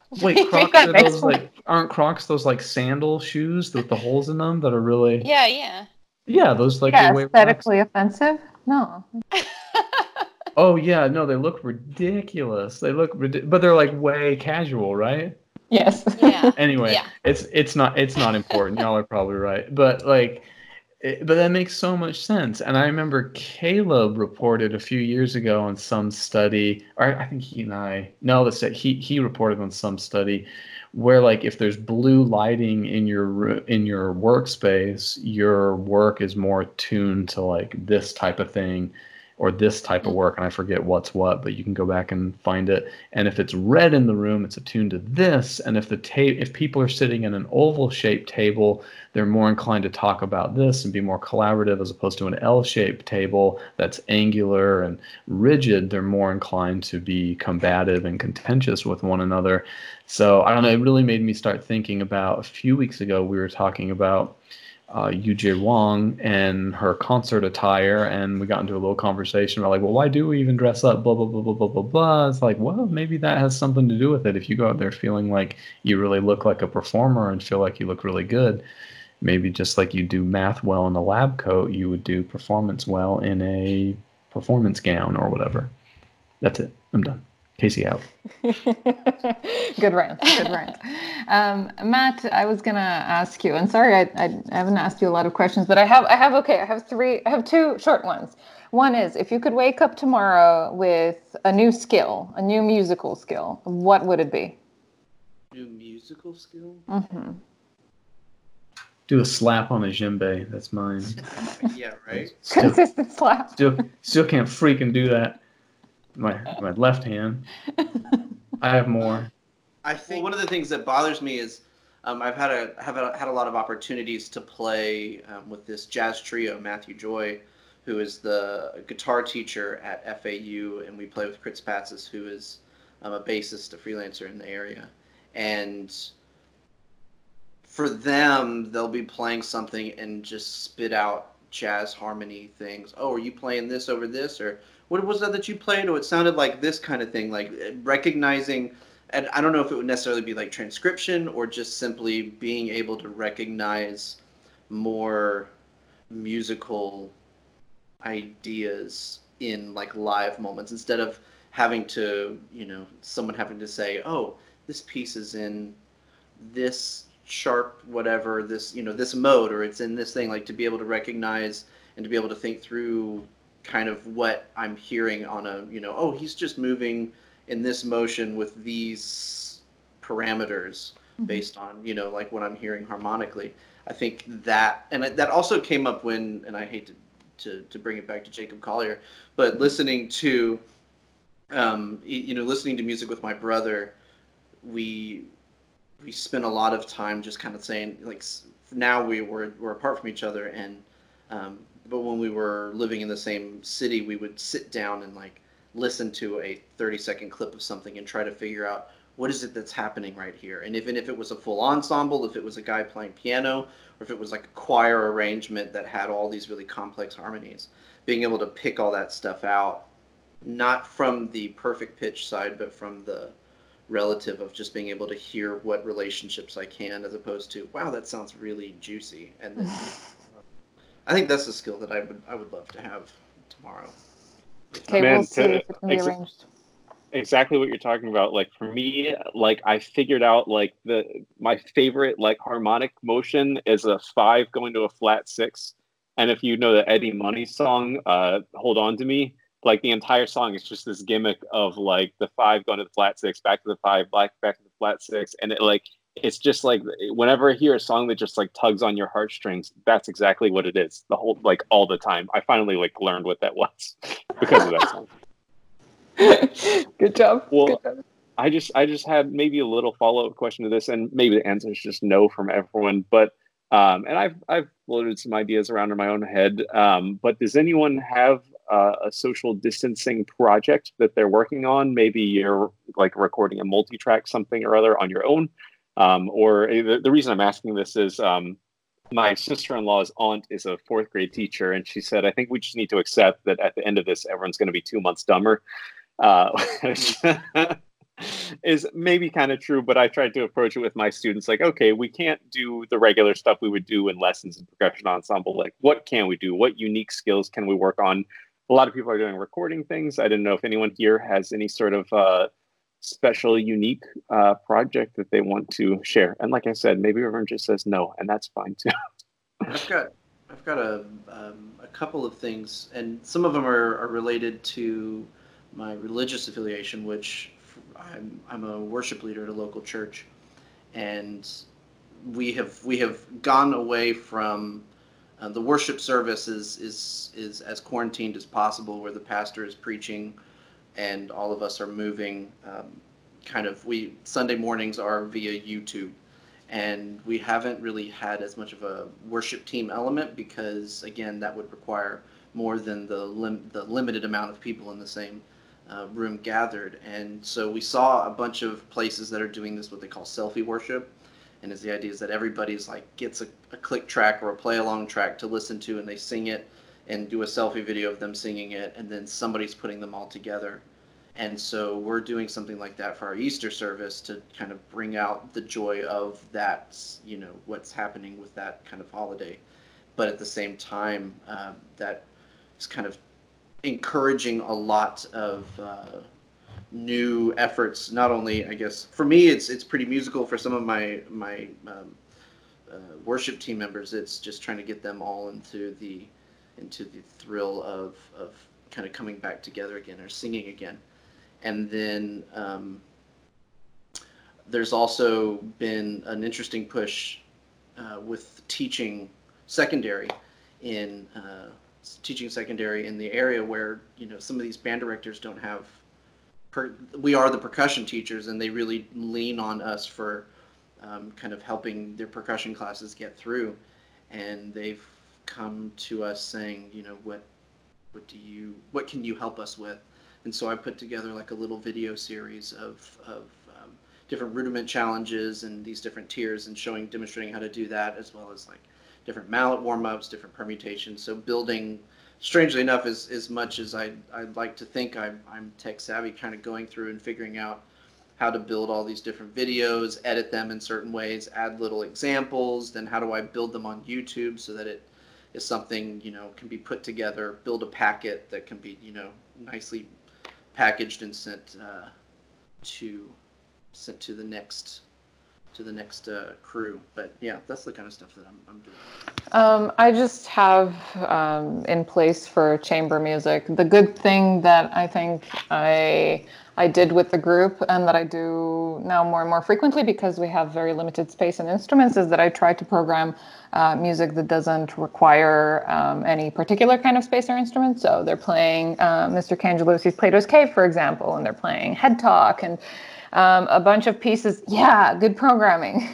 Wait, Crocs That are makes those sense. like aren't Crocs those like sandal shoes with the holes in them that are really Yeah, yeah. yeah those like Yeah, they're way relaxed. aesthetically offensive? No. Oh yeah, no, they look ridiculous. They look ridiculous, but they're like way casual, right? Yes. Yeah. Anyway, Yeah. it's it's not it's not important. Y'all are probably right, but like, it, but that makes so much sense. And I remember Caleb reported a few years ago on some study, or I think he and I no, that's it. He he reported on some study where like if there's blue lighting in your ro- in your workspace, your work is more tuned to like this type of thing or this type of work, and I forget what's what, but you can go back and find it. And if it's red in the room, it's attuned to this. And if the ta- if people are sitting in an oval-shaped table, they're more inclined to talk about this and be more collaborative, as opposed to an L-shaped table that's angular and rigid. They're more inclined to be combative and contentious with one another. So I don't know. It really made me start thinking about a few weeks ago. We were talking about uh, Yu Jie Wong and her concert attire, and we got into a little conversation about like, well, why do we even dress up? Blah blah blah blah blah blah blah. It's like, well, maybe that has something to do with it. If you go out there feeling like you really look like a performer and feel like you look really good, maybe just like you do math well in a lab coat, you would do performance well in a performance gown or whatever. That's it. I'm done. Casey out. Good rant. Good rant. Um, Matt, I was gonna ask you, and sorry, I, I haven't asked you a lot of questions, but I have, I have, okay, I have three, I have two short ones. One is, if you could wake up tomorrow with a new skill, a new musical skill, what would it be? New musical skill? Mm-hmm. Do a slap on a djembe. That's mine. Yeah, right? Still, Consistent slap. still, still can't freaking do that. My my left hand. I have more. I think one of the things that bothers me is um, I've had a have a, had a lot of opportunities to play um, with this jazz trio, Matthew Joy, who is the guitar teacher at F A U, and we play with Chris Patsis, who is um, a bassist, a freelancer in the area. And for them, they'll be playing something and just spit out jazz harmony things. Oh, are you playing this over this? Or what was that that you played? Oh, it sounded like this kind of thing. Like recognizing, and I don't know if it would necessarily be like transcription or just simply being able to recognize more musical ideas in like live moments instead of having to, you know, someone having to say, oh, this piece is in this sharp whatever, this, you know, this mode, or it's in this thing, like to be able to recognize and to be able to think through kind of what I'm hearing on a, you know, oh, he's just moving in this motion with these parameters mm-hmm. based on, you know, like what I'm hearing harmonically. I think that, and that also came up when, and I hate to to, to bring it back to Jacob Collier, but listening to, um, you know, listening to music with my brother, we we spent a lot of time just kind of saying, like, now we were we're apart from each other, and um, but when we were living in the same city, we would sit down and like listen to a thirty second clip of something and try to figure out what is it that's happening right here. And even if it was a full ensemble, if it was a guy playing piano, or if it was like a choir arrangement that had all these really complex harmonies, being able to pick all that stuff out, not from the perfect pitch side, but from the relative of just being able to hear what relationships I can, as opposed to, wow, that sounds really juicy. And then I think that's a skill that I would I would love to have tomorrow. Okay, Man, we'll see to- if it can be exa- arranged. Exactly what you're talking about. Like for me, like I figured out like the my favorite like harmonic motion is a five going to a flat six. And if you know the Eddie Money song, uh, Hold On to Me, like the entire song is just this gimmick of like the five going to the flat six, back to the five, back back to the flat six, and it like it's just like whenever I hear a song that just like tugs on your heartstrings, that's exactly what it is. The whole like all the time. I finally like learned what that was because of that song. Good job. Well, Good job. I just I just had maybe a little follow up question to this, and maybe the answer is just no from everyone. But um, and I've I've floated some ideas around in my own head. Um, but does anyone have uh, a social distancing project that they're working on? Maybe you're like recording a multi track something or other on your own. Um, or the, the reason I'm asking this is um, my sister-in-law's aunt is a fourth grade teacher, and she said, I think we just need to accept that at the end of this, everyone's going to be two months dumber. Uh, is maybe kind of true, but I tried to approach it with my students like, okay, we can't do the regular stuff we would do in lessons in percussion ensemble. Like, what can we do? What unique skills can we work on? A lot of people are doing recording things. I didn't know if anyone here has any sort of uh, special, unique uh, project that they want to share. And like I said, maybe everyone just says no, and that's fine too. I've got I've got a um, a couple of things, and some of them are, are related to my religious affiliation, which I'm I'm a worship leader at a local church, and we have we have gone away from uh, the worship service is is is as quarantined as possible, where the pastor is preaching, and all of us are moving. Um, kind of we Sunday mornings are via YouTube. And we haven't really had as much of a worship team element because, again, that would require more than the lim- the limited amount of people in the same uh, room gathered. And so we saw a bunch of places that are doing this, what they call selfie worship. And is the idea is that everybody's like gets a, a click track or a play along track to listen to, and they sing it and do a selfie video of them singing it, and then somebody's putting them all together. And so we're doing something like that for our Easter service to kind of bring out the joy of that, you know, what's happening with that kind of holiday. But at the same time, uh, that is kind of encouraging a lot of uh, new efforts. Not only, I guess, for me, it's it's pretty musical. For some of my my um, uh, worship team members, it's just trying to get them all into the into the thrill of of kind of coming back together again or singing again. And then um, there's also been an interesting push uh, with teaching secondary in uh, teaching secondary in the area where, you know, some of these band directors don't have. Per- we are the percussion teachers, and they really lean on us for um, kind of helping their percussion classes get through. And they've come to us saying, you know, what what do you what can you help us with? And so I put together like a little video series of, of um, different rudiment challenges and these different tiers, and showing, demonstrating how to do that, as well as like different mallet warm-ups, different permutations. So building, strangely enough, as, as much as I, I'd like to think I'm, I'm tech savvy, kind of going through and figuring out how to build all these different videos, edit them in certain ways, add little examples, then how do I build them on YouTube so that it is something, you know, can be put together, build a packet that can be, you know, nicely packaged and sent uh, to sent to the next to the next uh, crew. But yeah, that's the kind of stuff that I'm, I'm doing. Um, I just have um, in place for chamber music. The good thing that I think I I did with the group, and that I do now more and more frequently because we have very limited space and instruments, is that I try to program uh, music that doesn't require um, any particular kind of space or instrument. So they're playing uh, Mister Cangelosi's Plato's Cave, for example, and they're playing Head Talk and um, a bunch of pieces. Yeah, good programming.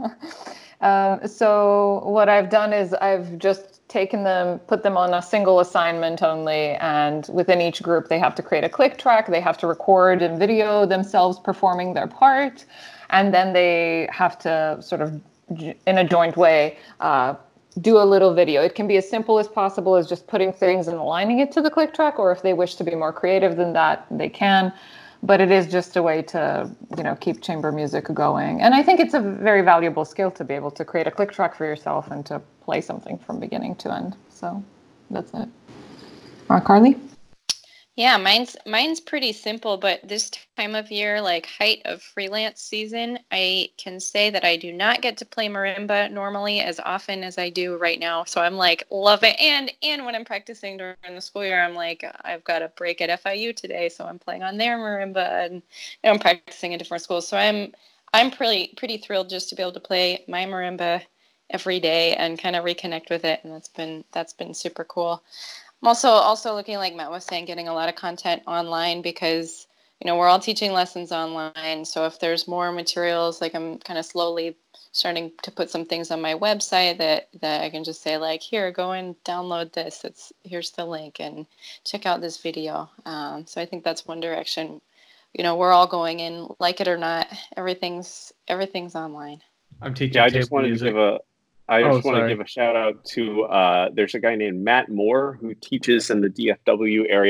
Uh, so what I've done is I've just taken them, put them on a single assignment only, and within each group they have to create a click track, they have to record and video themselves performing their part, and then they have to sort of, in a joint way, uh, do a little video. It can be as simple as possible as just putting things and aligning it to the click track, or if they wish to be more creative than that, they can. But it is just a way to, you know, keep chamber music going. And I think it's a very valuable skill to be able to create a click track for yourself and to play something from beginning to end. So that's it. Uh, Carly? Yeah, mine's mine's pretty simple, but this time of year, like height of freelance season, I can say that I do not get to play marimba normally as often as I do right now. So I'm like, love it. And and when I'm practicing during the school year, I'm like, I've got a break at F I U today, so I'm playing on their marimba, and you know, I'm practicing in different schools. So I'm I'm pretty pretty thrilled just to be able to play my marimba every day and kind of reconnect with it, and that's been that's been super cool. I'm also also looking, like Matt was saying, getting a lot of content online because, you know, we're all teaching lessons online. So if there's more materials, like I'm kind of slowly starting to put some things on my website that, that I can just say, like, here, go and download this. It's here's the link and check out this video. Um, so I think that's one direction. You know, we're all going in, like it or not. Everything's everything's online. I'm teaching Yeah, I table just wanted music. to give a I Oh, just want to sorry. give a shout out to uh, there's a guy named Matt Moore who teaches in the D F W area.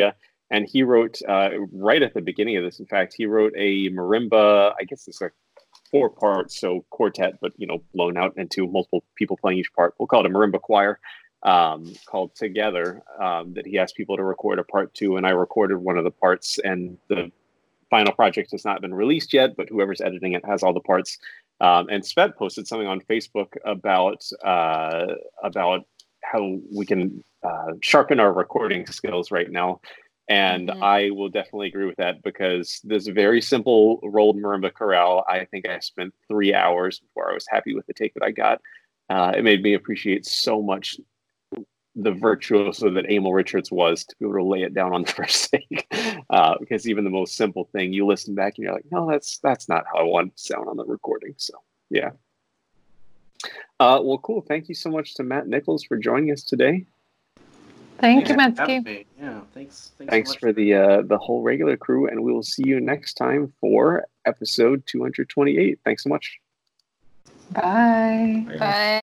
and he wrote uh, right at the beginning of this. In fact, he wrote a marimba. I guess it's like four parts, so quartet, but you know, blown out into multiple people playing each part. We'll call it a marimba choir, um, called Together. Um, that he asked people to record a part to, and I recorded one of the parts. And the final project has not been released yet, but whoever's editing it has all the parts. Um, and Svet posted something on Facebook about uh, about how we can uh, sharpen our recording skills right now. And mm-hmm. I will definitely agree with that, because this very simple rolled marimba chorale, I think I spent three hours before I was happy with the take that I got. Uh, it made me appreciate so much the virtuoso that Emil Richards was, to be able to lay it down on the first take. Uh, because even the most simple thing, you listen back and you're like, no, that's that's not how I want it to sound on the recording. So, yeah. Uh, well, cool. Thank you so much to Matt Nichols for joining us today. Thank Yeah, you, Matsky. Yeah, thanks. Thanks, thanks so much for the uh, the whole regular crew, and we will see you next time for episode two hundred twenty-eight. Thanks so much. Bye. Bye.